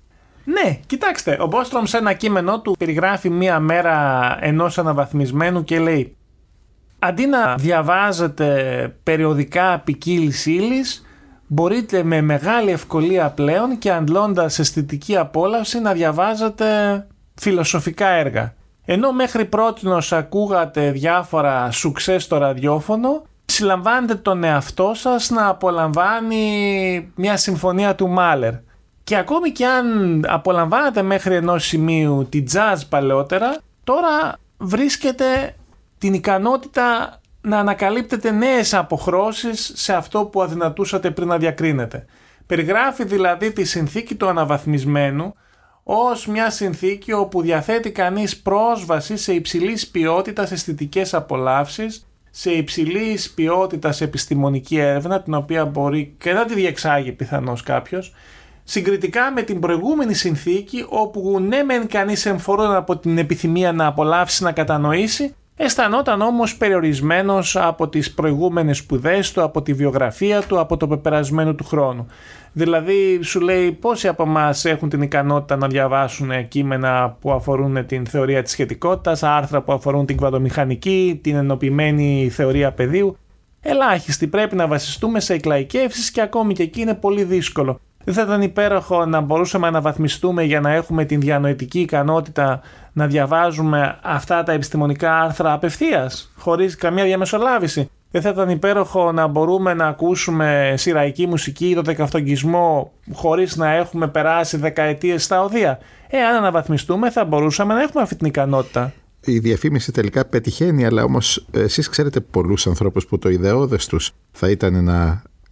Ναι, κοιτάξτε, ο Μπόστρομ σε ένα κείμενό του περιγράφει μία μέρα ενός αναβαθμισμένου και λέει: αντί να διαβάζετε περιοδικά ποικίλης ύλης, μπορείτε με μεγάλη ευκολία πλέον και αντλώντας αισθητική απόλαυση να διαβάζετε φιλοσοφικά έργα. Ενώ μέχρι πρότινος ακούγατε διάφορα σουξέ στο ραδιόφωνο, συλλαμβάνετε τον εαυτό σας να απολαμβάνει μια συμφωνία του Μάλερ. Και ακόμη και αν απολαμβάνετε μέχρι ενός σημείου τη jazz παλαιότερα, τώρα βρίσκεται την ικανότητα να ανακαλύπτετε νέες αποχρώσεις σε αυτό που αδυνατούσατε πριν να διακρίνετε. Περιγράφει δηλαδή τη συνθήκη του αναβαθμισμένου ως μια συνθήκη όπου διαθέτει κανείς πρόσβαση σε υψηλής ποιότητας αισθητικές απολαύσεις, σε υψηλής ποιότητας επιστημονική έρευνα, την οποία μπορεί και να τη διεξάγει πιθανώς κάποιος, συγκριτικά με την προηγούμενη συνθήκη, όπου ναι μεν κανείς εμφορούν από την επιθυμία να απολαύσει, να κατανοήσει, αισθανόταν όμως περιορισμένος από τις προηγούμενες σπουδές του, από τη βιογραφία του, από το πεπερασμένο του χρόνου. Δηλαδή σου λέει πόσοι από εμάς έχουν την ικανότητα να διαβάσουν κείμενα που αφορούν την θεωρία της σχετικότητας, άρθρα που αφορούν την κβαντομηχανική, την ενοποιημένη θεωρία πεδίου. Ελάχιστοι, πρέπει να βασιστούμε σε εκλαϊκεύσεις και ακόμη και εκεί είναι πολύ δύσκολο. Δεν θα ήταν υπέροχο να μπορούσαμε να αναβαθμιστούμε για να έχουμε την διανοητική ικανότητα να διαβάζουμε αυτά τα επιστημονικά άρθρα απευθείας, χωρίς καμία διαμεσολάβηση? Δεν θα ήταν υπέροχο να μπορούμε να ακούσουμε σειραϊκή μουσική ή το δεκαυτογγισμό χωρίς να έχουμε περάσει δεκαετίες στα οδεία? Εάν αναβαθμιστούμε θα μπορούσαμε να έχουμε αυτή την ικανότητα. Η διαφήμιση τελικά πετυχαίνει, αλλά όμως εσείς ξέρετε πολλούς ανθρώπους που το ιδεώδες τους θα ήταν να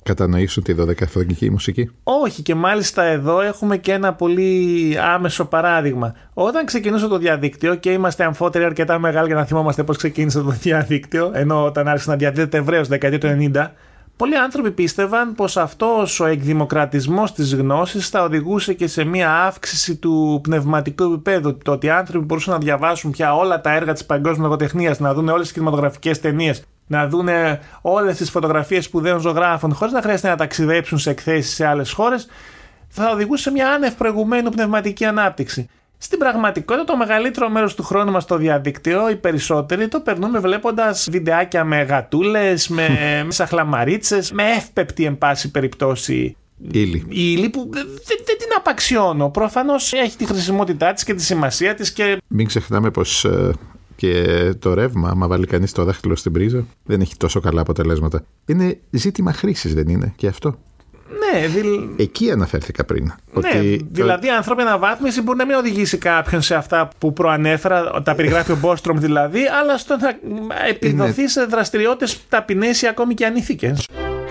κατανοήσουν τη δωδεκαφωνική μουσική. Όχι, και μάλιστα εδώ έχουμε και ένα πολύ άμεσο παράδειγμα. Όταν ξεκινούσε το διαδίκτυο, και είμαστε αμφότεροι αρκετά μεγάλοι για να θυμόμαστε πώς ξεκίνησε το διαδίκτυο, ενώ όταν άρχισε να διαδίδεται ευρέως δεκαετία του ενενήντα, πολλοί άνθρωποι πίστευαν πως αυτός ο εκδημοκρατισμός της γνώσης θα οδηγούσε και σε μια αύξηση του πνευματικού επίπεδου. Το ότι οι άνθρωποι μπορούσαν να διαβάσουν πια όλα τα έργα της παγκόσμιας λογοτεχνίας, να δουν όλες τις κινηματογραφικές ταινίες, να δουν όλες τις φωτογραφίες σπουδαίων ζωγράφων, χωρίς να χρειάζεται να ταξιδέψουν σε εκθέσεις σε άλλες χώρες, θα οδηγούσε σε μια άνευ προηγουμένου πνευματική ανάπτυξη. Στην πραγματικότητα, το μεγαλύτερο μέρος του χρόνου μας στο διαδίκτυο, οι περισσότεροι το περνούμε βλέποντας βιντεάκια με γατούλες, με σαχλαμαρίτσες, με εύπεπτη εν πάση περιπτώσει ύλη. ύλη που δεν, δεν, δεν την απαξιώνω. Προφανώς έχει τη χρησιμότητά της και τη σημασία της. Και... Μην ξεχνάμε πως ε, και το ρεύμα, άμα βάλει κανείς το δάχτυλο στην πρίζα, δεν έχει τόσο καλά αποτελέσματα. Είναι ζήτημα χρήσης, δεν είναι και αυτό? Ναι, δηλ... Εκεί αναφέρθηκα πριν. Ναι, ότι... δηλαδή η ανθρώπινη αναβάθμιση μπορεί να μην οδηγήσει κάποιον σε αυτά που προανέφερα, τα περιγράφει ο Μπόστρομ δηλαδή, αλλά στο να επιδοθεί είναι... σε δραστηριότητες ταπεινές ή ακόμη και ανήθικες.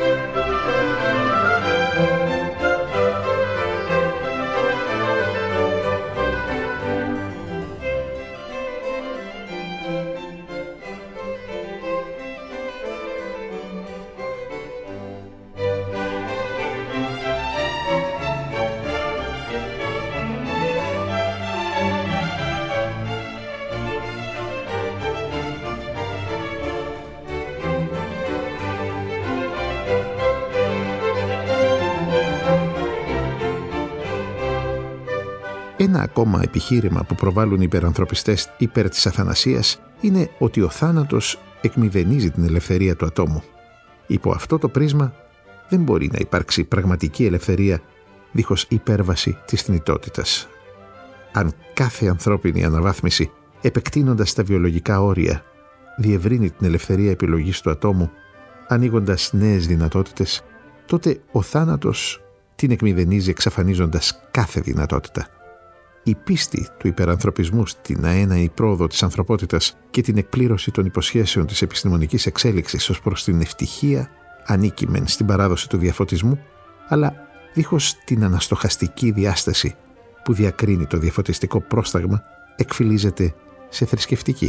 Ένα ακόμα επιχείρημα που προβάλλουν οι υπερανθρωπιστές υπέρ της αθανασίας είναι ότι ο θάνατος εκμηδενίζει την ελευθερία του ατόμου. Υπό αυτό το πρίσμα δεν μπορεί να υπάρξει πραγματική ελευθερία δίχως υπέρβαση της θνητότητας. Αν κάθε ανθρώπινη αναβάθμιση, επεκτείνοντας τα βιολογικά όρια, διευρύνει την ελευθερία επιλογής του ατόμου, ανοίγοντας νέες δυνατότητες, τότε ο θάνατος την εκμηδενίζει εξαφανίζοντας κάθε δυνατότητα. Η πίστη του υπερανθρωπισμού στην αέναη πρόοδο της ανθρωπότητας και την εκπλήρωση των υποσχέσεων της επιστημονικής εξέλιξης ως προς την ευτυχία ανήκει μεν στην παράδοση του διαφωτισμού, αλλά δίχως την αναστοχαστική διάσταση που διακρίνει το διαφωτιστικό πρόσταγμα, εκφυλίζεται σε θρησκευτική.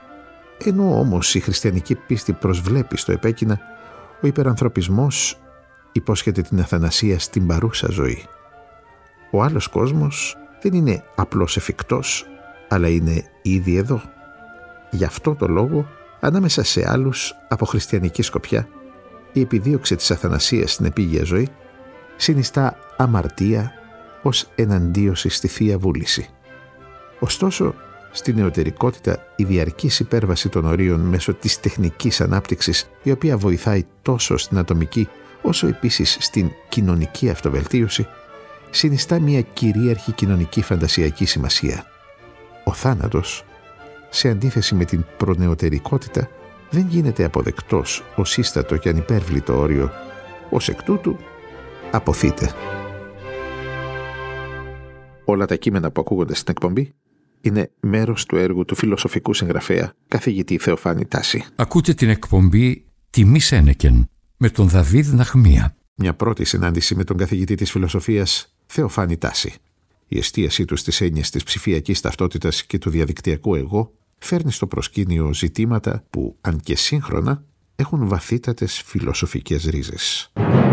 Ενώ όμως η χριστιανική πίστη προσβλέπει στο επέκεινα, ο υπερανθρωπισμός υπόσχεται την αθανασία στην παρούσα ζωή. Ο άλλος κόσμος δεν είναι απλώς εφικτός, αλλά είναι ήδη εδώ. Γι' αυτό το λόγο, ανάμεσα σε άλλους από χριστιανική σκοπιά, η επιδίωξη της αθανασίας στην επίγεια ζωή συνιστά αμαρτία ως εναντίωση στη Θεία Βούληση. Ωστόσο, στη νεωτερικότητα η διαρκής υπέρβαση των ορίων μέσω της τεχνικής ανάπτυξης, η οποία βοηθάει τόσο στην ατομική όσο επίσης στην κοινωνική αυτοβελτίωση, συνιστά μια κυρίαρχη κοινωνική φαντασιακή σημασία. Ο θάνατος, σε αντίθεση με την προνεωτερικότητα, δεν γίνεται αποδεκτός ως ίστατο και ανυπέρβλητο όριο. Ως εκ τούτου, αποθείται. Όλα τα κείμενα που ακούγονται στην εκπομπή είναι μέρος του έργου του φιλοσοφικού συγγραφέα καθηγητή Θεοφάνη Τάση. Ακούτε την εκπομπή «Τιμή Σένεκεν» με τον Δαβίδ Ναχμία. Μια πρώτη συνάντηση με τον καθηγητή της φιλοσοφίας Θεοφάνη Τάση. Η εστίασή του στις έννοιες της ψηφιακής ταυτότητας και του διαδικτυακού εγώ φέρνει στο προσκήνιο ζητήματα που, αν και σύγχρονα, έχουν βαθύτατες φιλοσοφικές ρίζες.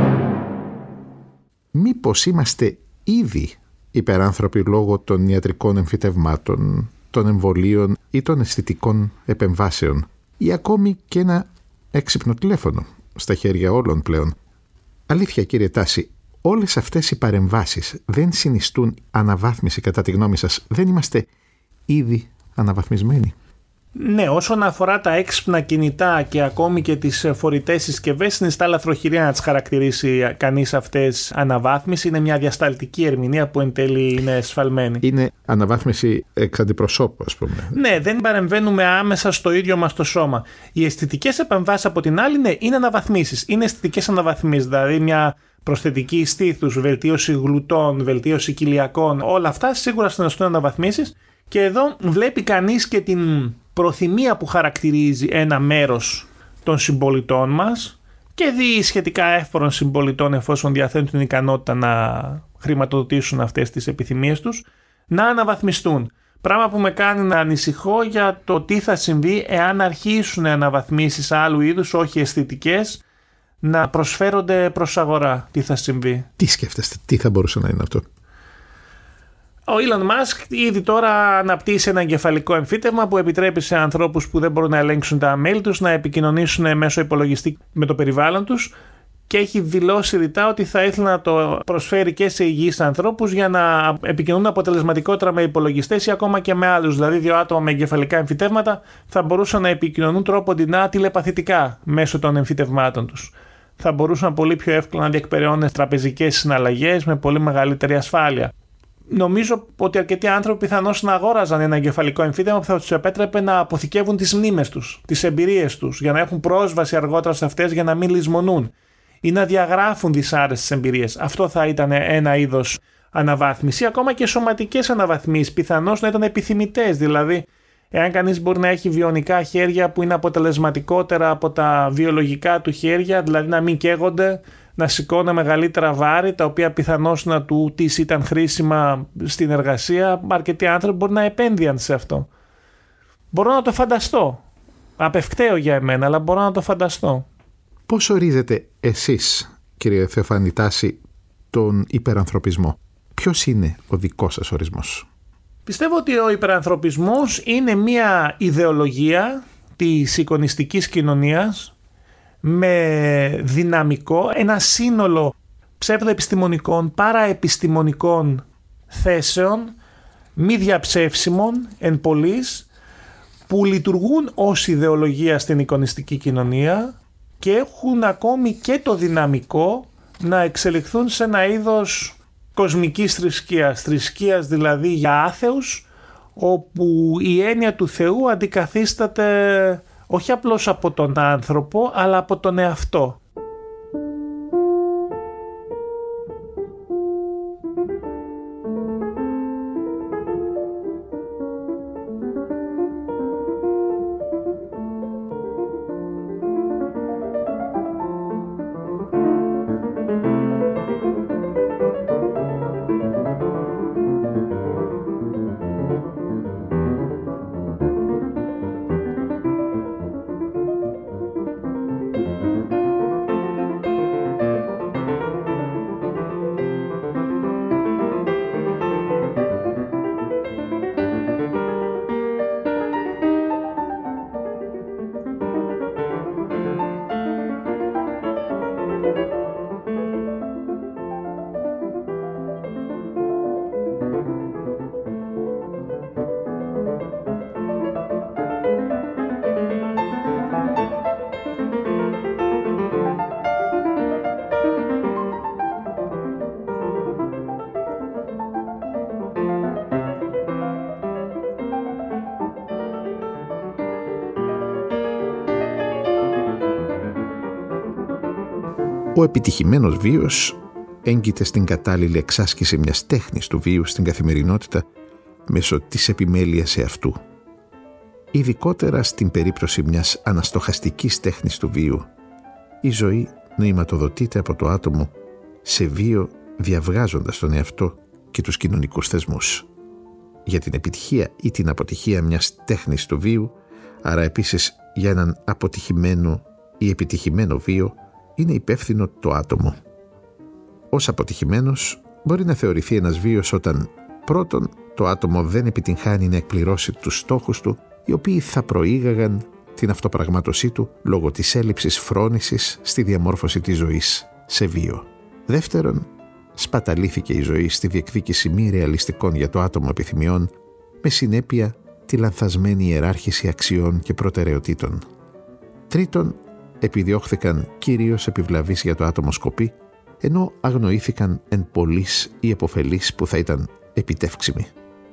Μήπως είμαστε ήδη υπεράνθρωποι λόγω των ιατρικών εμφυτευμάτων, των εμβολίων ή των αισθητικών επεμβάσεων, ή ακόμη και ένα έξυπνο τηλέφωνο στα χέρια όλων πλέον? Αλήθεια, κύριε Τάση, όλες αυτές οι παρεμβάσεις δεν συνιστούν αναβάθμιση κατά τη γνώμη σας? Δεν είμαστε ήδη αναβαθμισμένοι? Ναι, όσον αφορά τα έξυπνα κινητά και ακόμη και τις φορητές συσκευές, συνιστά λαθροχειρία να τις χαρακτηρίσει κανείς αυτές αναβάθμιση. Είναι μια διασταλτική ερμηνεία που εν τέλει είναι εσφαλμένη. Είναι αναβάθμιση εξ αντιπροσώπου, ας πούμε. Ναι, δεν παρεμβαίνουμε άμεσα στο ίδιο μας το σώμα. Οι αισθητικές επεμβάσεις από την άλλη, ναι, είναι αναβαθμίσεις. Είναι αισθητικές αναβαθμίσεις, δηλαδή μια προσθετική στήθους, βελτίωση γλουτών, βελτίωση κοιλιακών, όλα αυτά σίγουρα συνιστούν αναβαθμίσεις. Και εδώ βλέπει κανείς και την προθυμία που χαρακτηρίζει ένα μέρος των συμπολιτών μας, και δι σχετικά εύπορων συμπολιτών, εφόσον διαθέτουν την ικανότητα να χρηματοδοτήσουν αυτές τις επιθυμίες τους, να αναβαθμιστούν. Πράγμα που με κάνει να ανησυχώ για το τι θα συμβεί εάν αρχίσουν αναβαθμίσεις άλλου είδους, όχι αισθητικές, να προσφέρονται προς αγορά. Τι θα συμβεί? Τι σκέφτεστε, τι θα μπορούσε να είναι αυτό? Ο Elon Musk ήδη τώρα αναπτύσσει ένα εγκεφαλικό εμφύτευμα που επιτρέπει σε ανθρώπους που δεν μπορούν να ελέγξουν τα mail τους να επικοινωνήσουν μέσω υπολογιστή με το περιβάλλον τους, και έχει δηλώσει ρητά ότι θα ήθελε να το προσφέρει και σε υγιείς ανθρώπους για να επικοινωνούν αποτελεσματικότερα με υπολογιστές ή ακόμα και με άλλους. Δηλαδή, δύο άτομα με εγκεφαλικά εμφυτεύματα θα μπορούσαν να επικοινωνούν τρόποντινά τηλεπαθητικά μέσω των εμφυτευμάτων τους. Θα μπορούσαν πολύ πιο εύκολα να διεκπεραιώνουν τραπεζικές συναλλαγές με πολύ μεγαλύτερη ασφάλεια. Νομίζω ότι αρκετοί άνθρωποι πιθανώς να αγόραζαν ένα εγκεφαλικό εμφύτευμα που θα τους επέτρεπε να αποθηκεύουν τις μνήμες τους, τις εμπειρίες τους, για να έχουν πρόσβαση αργότερα σε αυτές, για να μην λησμονούν ή να διαγράφουν δυσάρεστες εμπειρίες. Αυτό θα ήταν ένα είδος αναβάθμιση. Ακόμα και σωματικές αναβαθμίσεις πιθανώς να ήταν επιθυμητές. Δηλαδή, εάν κανείς μπορεί να έχει βιονικά χέρια που είναι αποτελεσματικότερα από τα βιολογικά του χέρια, δηλαδή να μην καίγονται, να σηκώνει μεγαλύτερα βάρη, τα οποία πιθανώς να του της ήταν χρήσιμα στην εργασία, αρκετοί άνθρωποι μπορεί να επένδυαν σε αυτό. Μπορώ να το φανταστώ. Απευκταίο για εμένα, αλλά μπορώ να το φανταστώ. Πώς ορίζετε εσείς, κύριε Θεοφάνη Τάση, τον υπερανθρωπισμό? Ποιος είναι ο δικός σας ορισμός? Πιστεύω ότι ο υπερανθρωπισμός είναι μια ιδεολογία της εικονιστικής κοινωνίας με δυναμικό, ένα σύνολο ψευδοεπιστημονικών, παραεπιστημονικών θέσεων, μη διαψεύσιμων εν πολλοίς, που λειτουργούν ως ιδεολογία στην εικονιστική κοινωνία και έχουν ακόμη και το δυναμικό να εξελιχθούν σε ένα είδος κοσμικής θρησκείας, θρησκείας δηλαδή για άθεους, όπου η έννοια του Θεού αντικαθίσταται όχι απλώς από τον άνθρωπο, αλλά από τον εαυτό. Ο επιτυχημένος βίος έγκυται στην κατάλληλη εξάσκηση μιας τέχνης του βίου στην καθημερινότητα μέσω της επιμέλειας εαυτού. Ειδικότερα στην περίπτωση μιας αναστοχαστικής τέχνης του βίου, η ζωή νοηματοδοτείται από το άτομο σε βίο, διαβγάζοντας τον εαυτό και τους κοινωνικούς θεσμούς. Για την επιτυχία ή την αποτυχία μιας τέχνης του βίου, άρα επίσης για έναν αποτυχημένο ή επιτυχημένο βίο, είναι υπεύθυνο το άτομο. Ως αποτυχημένος μπορεί να θεωρηθεί ένας βίος όταν πρώτον το άτομο δεν επιτυγχάνει να εκπληρώσει τους στόχους του, οι οποίοι θα προήγαγαν την αυτοπραγμάτωσή του λόγω της έλλειψης φρόνησης στη διαμόρφωση της ζωής σε βίο. Δεύτερον, σπαταλήθηκε η ζωή στη διεκδίκηση μη ρεαλιστικών για το άτομο επιθυμιών, με συνέπεια τη λανθασμένη ιεράρχηση αξιών και προτεραιοτήτων. Τρίτον, επιδιώχθηκαν κυρίως επιβλαβείς για το άτομο σκοποί, ενώ αγνοήθηκαν εν πολλοίς οι επωφελείς που θα ήταν επιτεύξιμοι.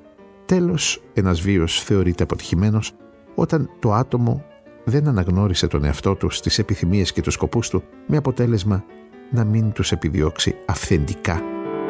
Τέλος, ένας βίος θεωρείται αποτυχημένος όταν το άτομο δεν αναγνώρισε τον εαυτό του στις επιθυμίες και τους σκοπούς του, με αποτέλεσμα να μην τους επιδιώξει αυθεντικά,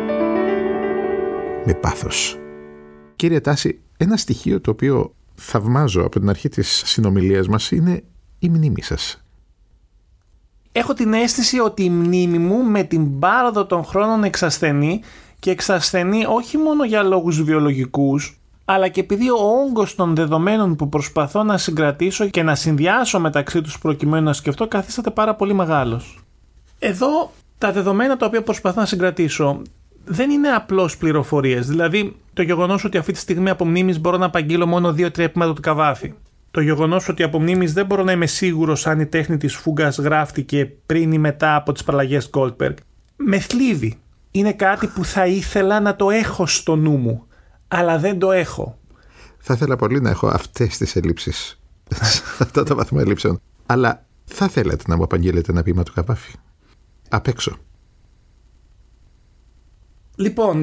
με πάθος. Κύριε Τάση, ένα στοιχείο το οποίο θαυμάζω από την αρχή της συνομιλίας μας είναι η μνήμη σας. έχω την αίσθηση ότι η μνήμη μου με την πάροδο των χρόνων εξασθενεί και εξασθενεί όχι μόνο για λόγους βιολογικούς, αλλά και επειδή ο όγκος των δεδομένων που προσπαθώ να συγκρατήσω και να συνδυάσω μεταξύ τους προκειμένου να σκεφτώ καθίσταται πάρα πολύ μεγάλος. Εδώ τα δεδομένα τα οποία προσπαθώ να συγκρατήσω δεν είναι απλώς πληροφορίες. Δηλαδή το γεγονός ότι αυτή τη στιγμή από μνήμης μπορώ να απαγγείλω μόνο δύο τρία επίματα του Καβάφη. Το γεγονός ότι από μνήμης δεν μπορώ να είμαι σίγουρος αν η τέχνη της φούγκας γράφτηκε πριν ή μετά από τις παραλλαγές Goldberg. Με θλίβει. Είναι κάτι που θα ήθελα να το έχω στο νου μου, αλλά δεν το έχω. Θα ήθελα πολύ να έχω αυτές τις ελλείψεις, αυτά τα βαθμό ελλείψεων. Αλλά θα θέλατε να μου απαγγείλετε ένα ποίημα του Καβάφη απ' έξω? Λοιπόν,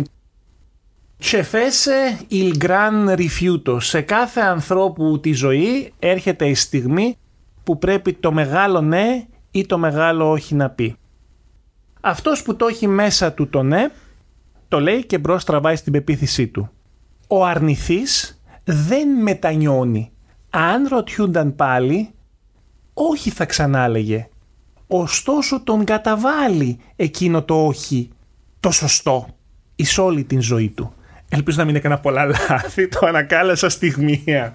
«Cefesse il gran rifiuto». Σε κάθε ανθρώπου τη ζωή έρχεται η στιγμή που πρέπει το μεγάλο ναι ή το μεγάλο όχι να πει. Αυτός που το έχει μέσα του το ναι, το λέει και μπρος τραβάει στην πεποίθησή του. Ο αρνηθής δεν μετανιώνει. Αν ρωτιούνταν πάλι, όχι θα ξανάλεγε. Ωστόσο τον καταβάλει εκείνο το όχι, το σωστό, εις όλη την ζωή του. Ελπίζω να μην έκανα πολλά λάθη, το ανακάλεσα στιγμία.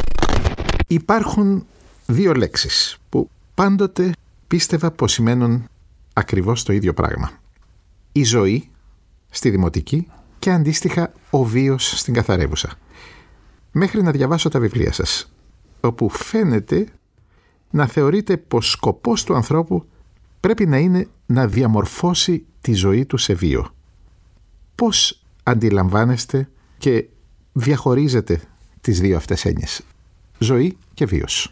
Υπάρχουν δύο λέξεις που πάντοτε πίστευα πως σημαίνουν ακριβώς το ίδιο πράγμα. Η ζωή στη δημοτική και αντίστοιχα ο βίος στην καθαρεύουσα. Μέχρι να διαβάσω τα βιβλία σας, όπου φαίνεται να θεωρείτε πως σκοπός του ανθρώπου πρέπει να είναι να διαμορφώσει τη ζωή του σε βίο. Πώς αντιλαμβάνεστε και διαχωρίζετε τις δύο αυτές έννοιες, ζωή και βίος?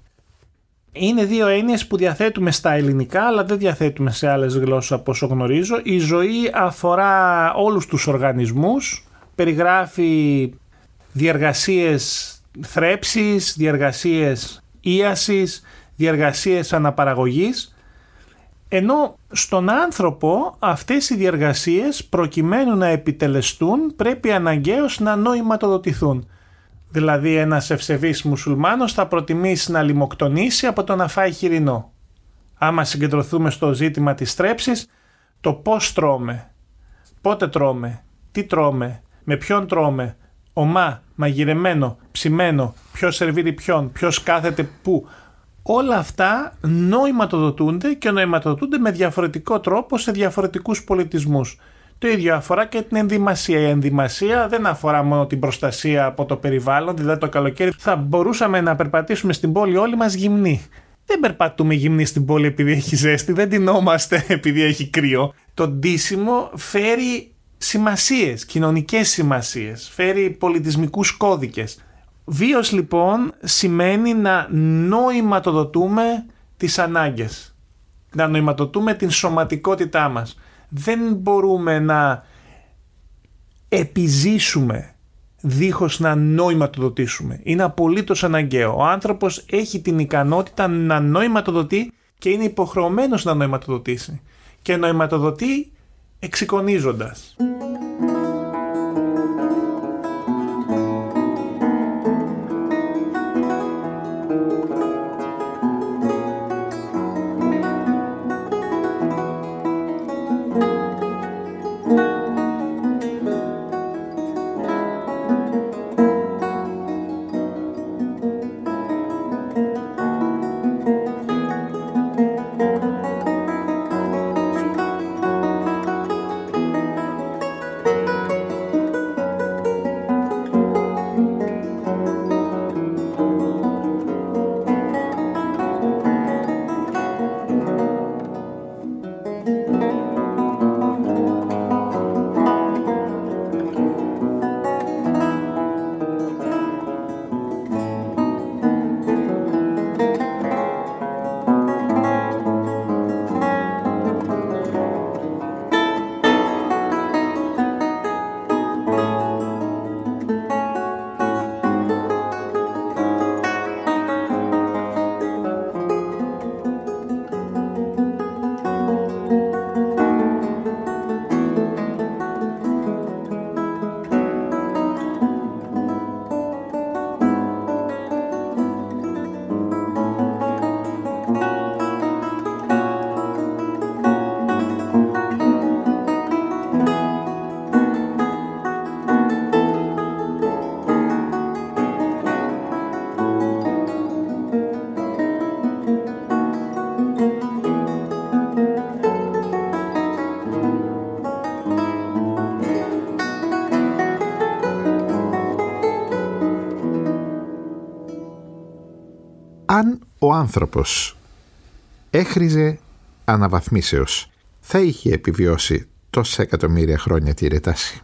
Είναι δύο έννοιες που διαθέτουμε στα ελληνικά, αλλά δεν διαθέτουμε σε άλλες γλώσσες από όσο γνωρίζω. Η ζωή αφορά όλους τους οργανισμούς, περιγράφει διεργασίες θρέψης, διεργασίες ίασης, διεργασίες αναπαραγωγής, ενώ στον άνθρωπο αυτές οι διεργασίες προκειμένου να επιτελεστούν πρέπει αναγκαίως να νοηματοδοτηθούν. Δηλαδή ένας ευσεβής μουσουλμάνος θα προτιμήσει να λιμοκτονήσει από το να φάει χοιρινό. Άμα συγκεντρωθούμε στο ζήτημα της θρέψης, το πώς τρώμε, πότε τρώμε, τι τρώμε, με ποιον τρώμε, ομά, μαγειρεμένο, ψημένο, ποιος σερβίρει ποιον, ποιος κάθεται πού. Όλα αυτά νοηματοδοτούνται και νοηματοδοτούνται με διαφορετικό τρόπο σε διαφορετικούς πολιτισμούς. Το ίδιο αφορά και την ενδυμασία. Η ενδυμασία δεν αφορά μόνο την προστασία από το περιβάλλον, δηλαδή το καλοκαίρι θα μπορούσαμε να περπατήσουμε στην πόλη όλοι μας γυμνοί. Δεν περπατούμε γυμνοί στην πόλη επειδή έχει ζέστη, δεν ντυνόμαστε επειδή έχει κρύο. Το ντύσιμο φέρει σημασίες, κοινωνικές σημασίες, φέρει πολιτισμικούς κώδικες. Βίος λοιπόν σημαίνει να νοηματοδοτούμε τις ανάγκες, να νοηματοδοτούμε την σωματικότητά μας. Δεν μπορούμε να επιζήσουμε δίχως να νοηματοδοτήσουμε. Είναι απολύτως αναγκαίο. Ο άνθρωπος έχει την ικανότητα να νοηματοδοτεί και είναι υποχρεωμένος να νοηματοδοτήσει. Και νοηματοδοτεί εξεικονίζοντας. Αν ο άνθρωπος έχριζε αναβαθμίσεως, θα είχε επιβιώσει τόσα εκατομμύρια χρόνια τη ρετάση?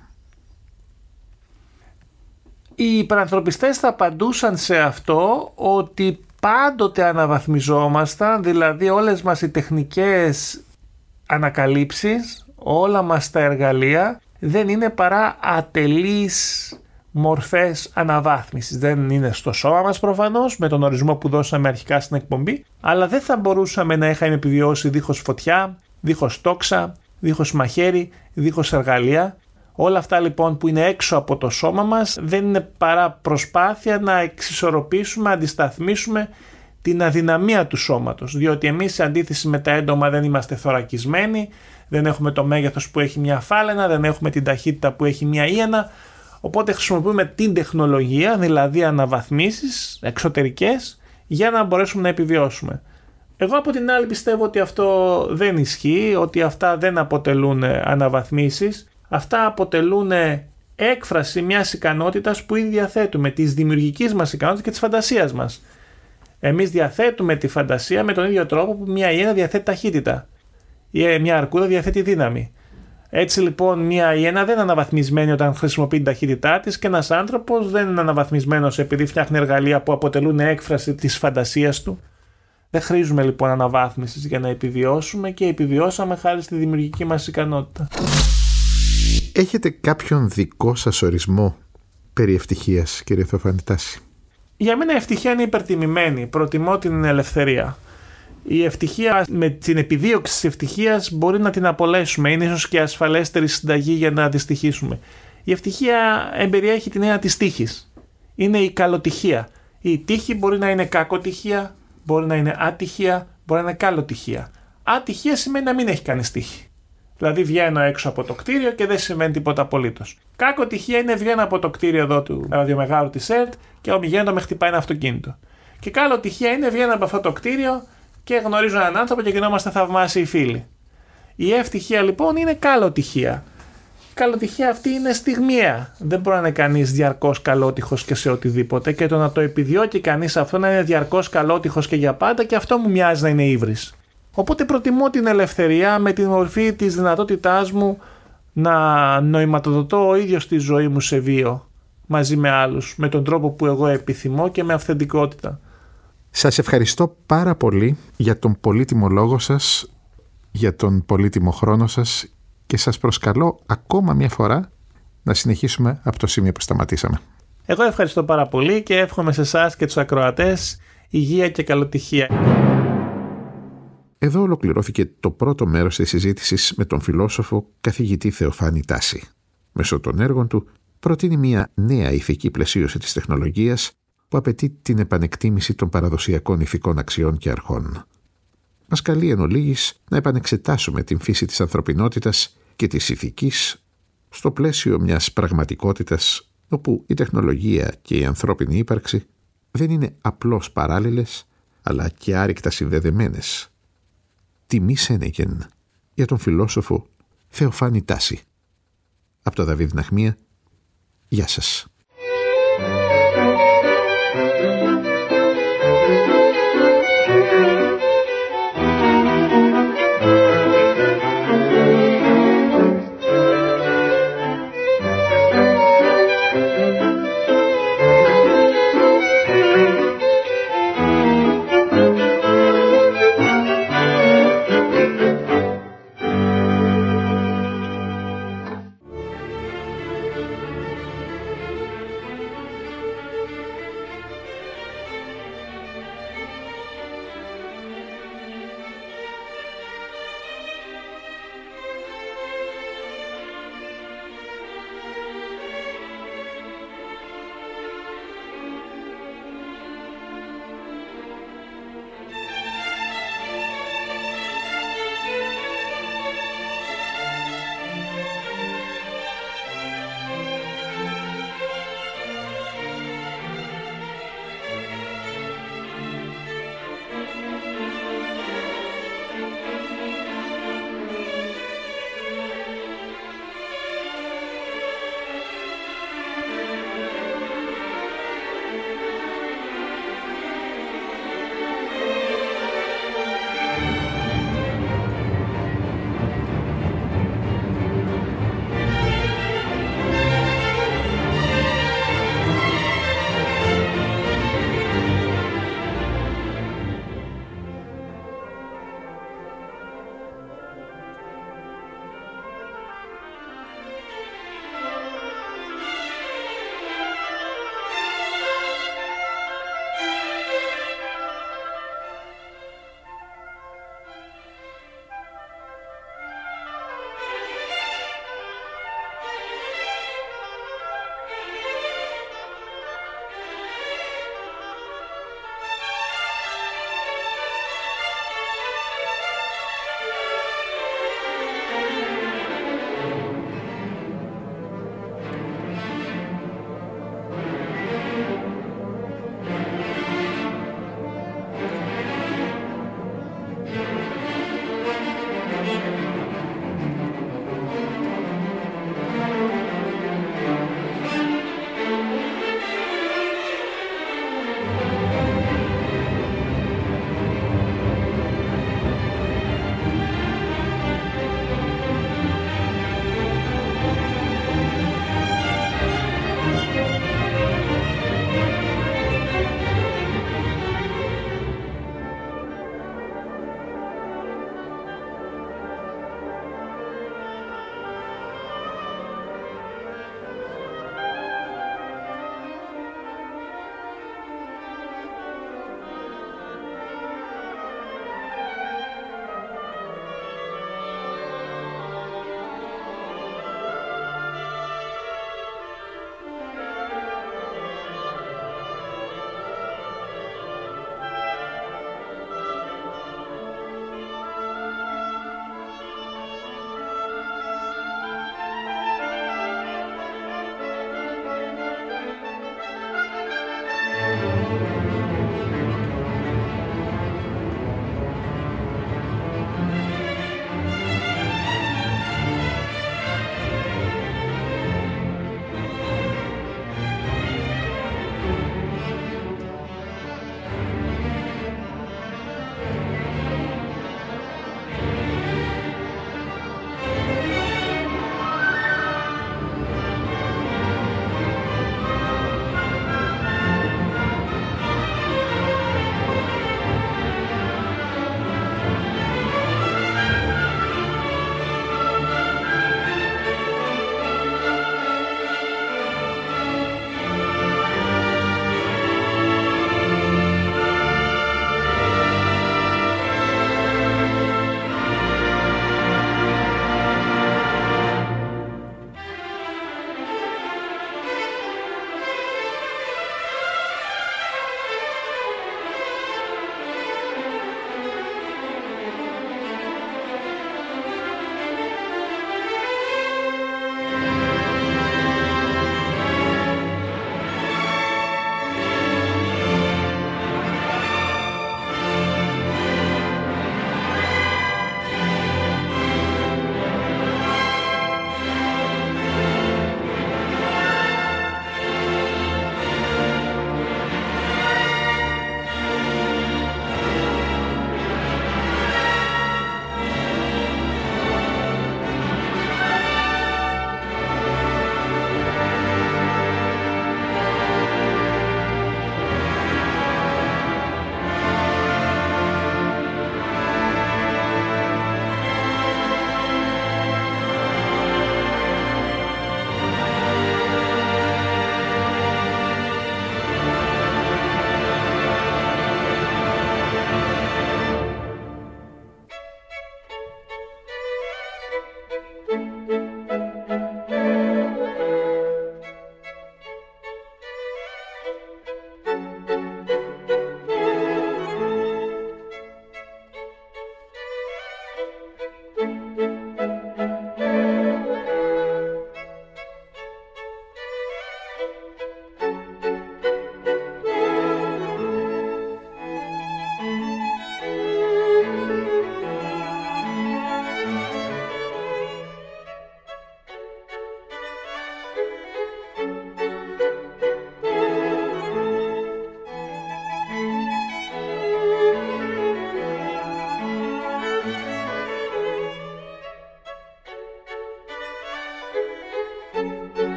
Οι υπερανθρωπιστές θα απαντούσαν σε αυτό ότι πάντοτε αναβαθμιζόμασταν, δηλαδή όλες μας οι τεχνικές ανακαλύψεις, όλα μας τα εργαλεία δεν είναι παρά ατελείς μορφές αναβάθμισης. Δεν είναι στο σώμα μας προφανώς, με τον ορισμό που δώσαμε αρχικά στην εκπομπή, αλλά δεν θα μπορούσαμε να είχαμε επιβιώσει δίχως φωτιά, δίχως τόξα, δίχως μαχαίρι, δίχως εργαλεία. Όλα αυτά λοιπόν που είναι έξω από το σώμα μας δεν είναι παρά προσπάθεια να εξισορροπήσουμε, αντισταθμίσουμε την αδυναμία του σώματος, διότι εμείς σε αντίθεση με τα έντομα δεν είμαστε θωρακισμένοι, δεν έχουμε το μέγεθος που έχει μια φάλαινα, δεν έχουμε την ταχύτητα που έχει μια ίανα, οπότε χρησιμοποιούμε την τεχνολογία, δηλαδή αναβαθμίσεις εξωτερικές, για να μπορέσουμε να επιβιώσουμε. Εγώ από την άλλη πιστεύω ότι αυτό δεν ισχύει, ότι αυτά δεν αποτελούν αναβαθμίσεις, αυτά αποτελούν έκφραση μιας ικανότητας που ήδη διαθέτουμε, της δημιουργικής μας ικανότητας και της φαντασίας μας. Εμείς διαθέτουμε τη φαντασία με τον ίδιο τρόπο που μια ιένα διαθέτει ταχύτητα ή μια αρκούδα διαθέτει δύναμη. Έτσι λοιπόν μια ιένα δεν είναι αναβαθμισμένη όταν χρησιμοποιεί την ταχύτητά της και ένας άνθρωπος δεν είναι αναβαθμισμένος επειδή φτιάχνει εργαλεία που αποτελούν έκφραση της φαντασίας του. Δεν χρήζουμε λοιπόν αναβάθμισης για να επιβιώσουμε και επιβιώσαμε χάρη στη δημιουργική μας ικανότητα. Έχετε κάποιον δικό σας ορισμό περί ευτυχίας, κύριε Θεοφάνη Τάση? Για μένα η ευτυχία είναι υπερτιμημένη. Προτιμώ την ελευθερία. Η ευτυχία, με την επιδίωξη της ευτυχίας μπορεί να την απολέσουμε. Είναι ίσως και ασφαλέστερη συνταγή για να αντιστοιχίσουμε. Η ευτυχία εμπεριέχει την έννοια της τύχης. Είναι η καλοτυχία. Η τύχη μπορεί να είναι κακοτυχία, μπορεί να είναι ατυχία, μπορεί να είναι καλοτυχία. Ατυχία σημαίνει να μην έχει κανείς τύχη. Δηλαδή βγαίνω έξω από το κτίριο και δεν σημαίνει τίποτα απολύτως. Κακοτυχία είναι βγαίνω από το κτίριο εδώ του ραδιομεγάρου της ΕΡΤ και ομιγέννητο με χτυπάει ένα αυτοκίνητο. Και καλοτυχία είναι βγαίνω από αυτό το κτίριο και γνωρίζω έναν άνθρωπο και γινόμαστε θαυμάσιοι φίλοι. Η ευτυχία λοιπόν είναι καλοτυχία. Η καλοτυχία αυτή είναι στιγμιαία. Δεν μπορεί να είναι κανείς διαρκώς καλότυχος και σε οτιδήποτε, και το να το επιδιώκει κανείς αυτό να είναι διαρκώς καλότυχος και για πάντα, και αυτό μου μοιάζει να είναι ύβρις. Οπότε προτιμώ την ελευθερία με την μορφή της δυνατότητάς μου να νοηματοδοτώ ο ίδιος τη ζωή μου σε βίο μαζί με άλλους, με τον τρόπο που εγώ επιθυμώ και με αυθεντικότητα. Σας ευχαριστώ πάρα πολύ για τον πολύτιμο λόγο σας, για τον πολύτιμο χρόνο σας, και σας προσκαλώ ακόμα μια φορά να συνεχίσουμε από το σημείο που σταματήσαμε. Εγώ ευχαριστώ πάρα πολύ και εύχομαι σε εσάς και τους ακροατές υγεία και καλοτυχία. Εδώ ολοκληρώθηκε το πρώτο μέρος της συζήτησης με τον φιλόσοφο καθηγητή Θεοφάνη Τάση. Μέσω των έργων του προτείνει μια νέα ηθική πλαισίωση της τεχνολογίας που απαιτεί την επανεκτίμηση των παραδοσιακών ηθικών αξιών και αρχών. Μας καλεί εν ολίγης να επανεξετάσουμε την φύση της ανθρωπινότητας και της ηθικής στο πλαίσιο μιας πραγματικότητας όπου η τεχνολογία και η ανθρώπινη ύπαρξη δεν είναι απλώς παράλληλες, αλλά και άρρηκτα συνδεδεμένες. Τιμή Σένεκεν για τον φιλόσοφο Θεοφάνη Τάση. Από το Δαβίδ Ναχμία, γεια σας.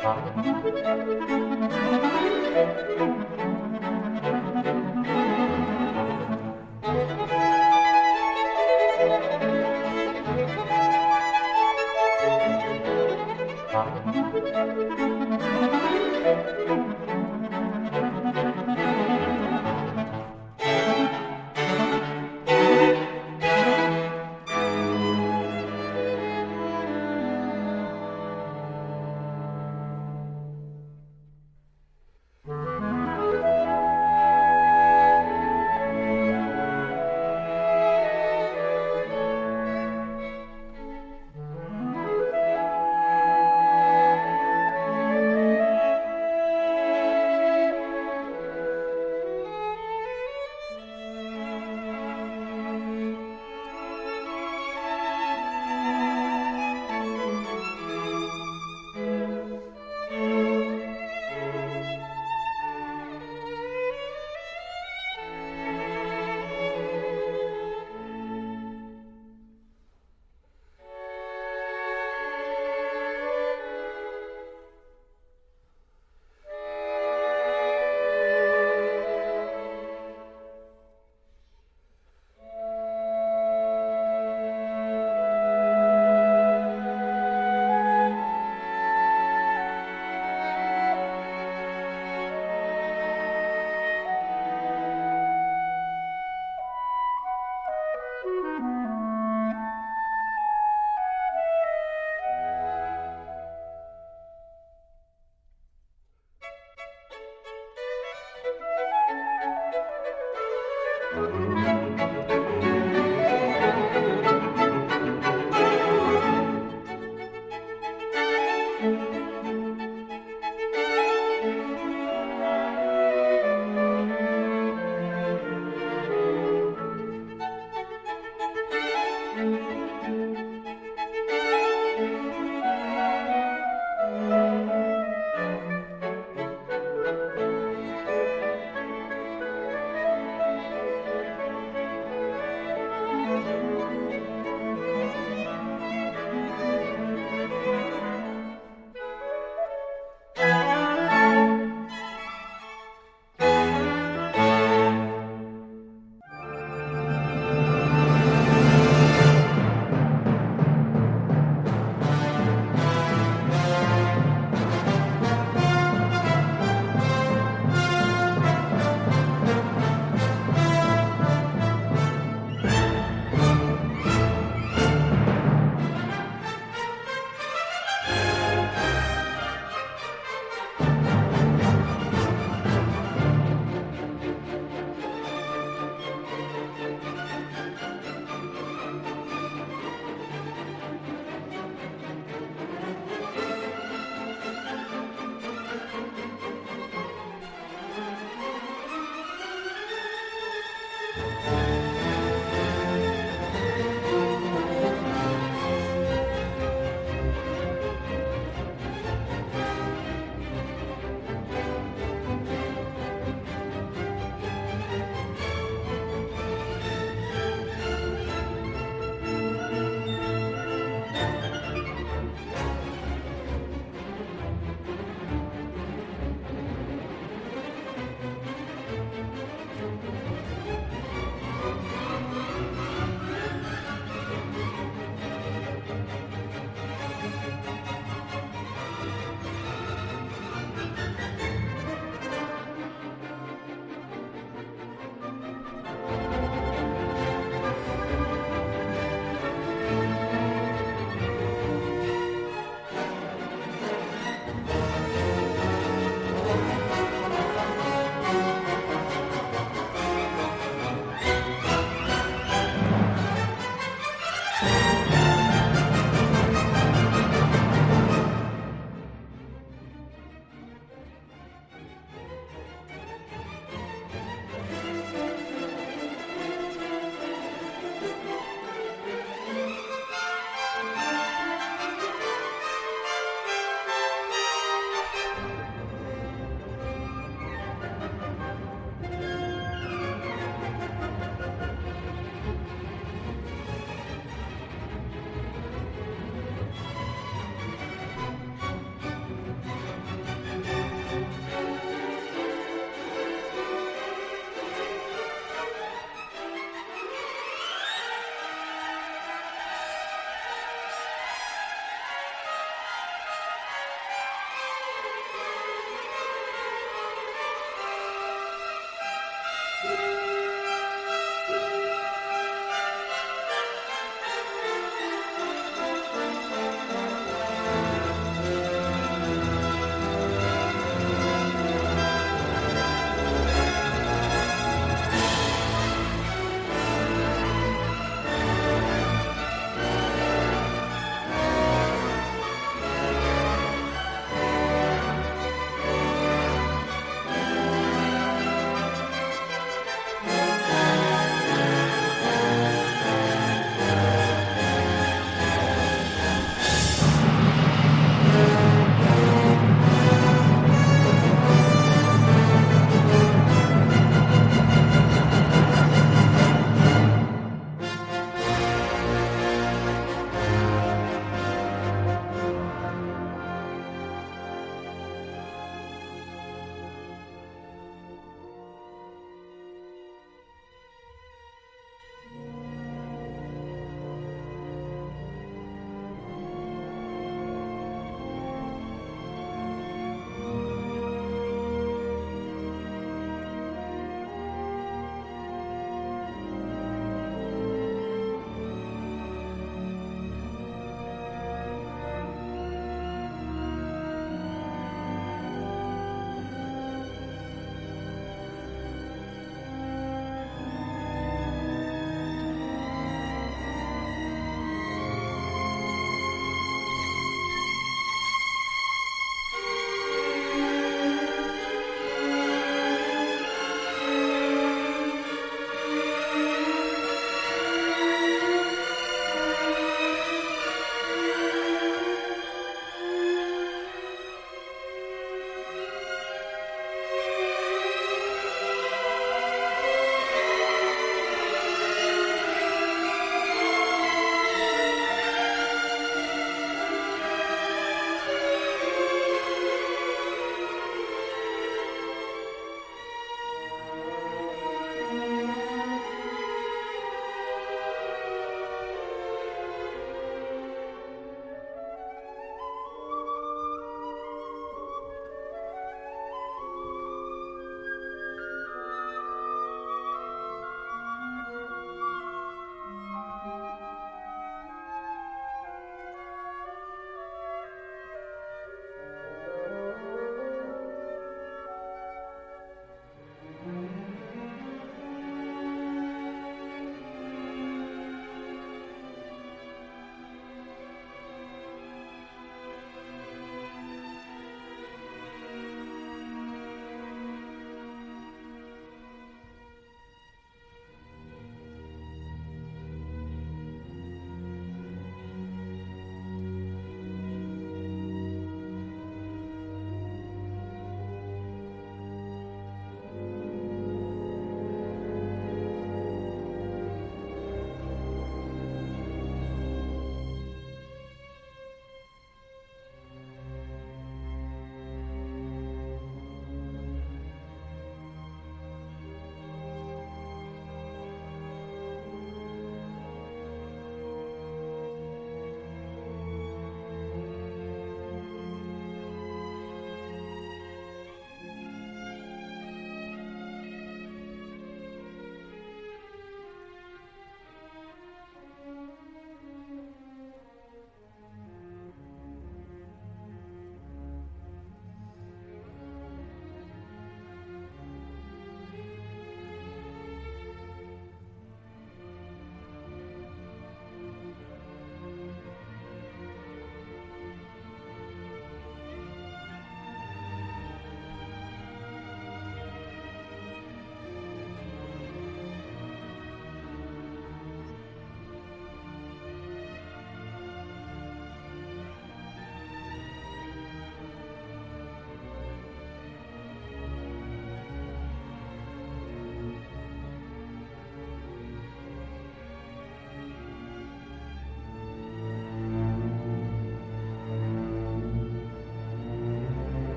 Thank you.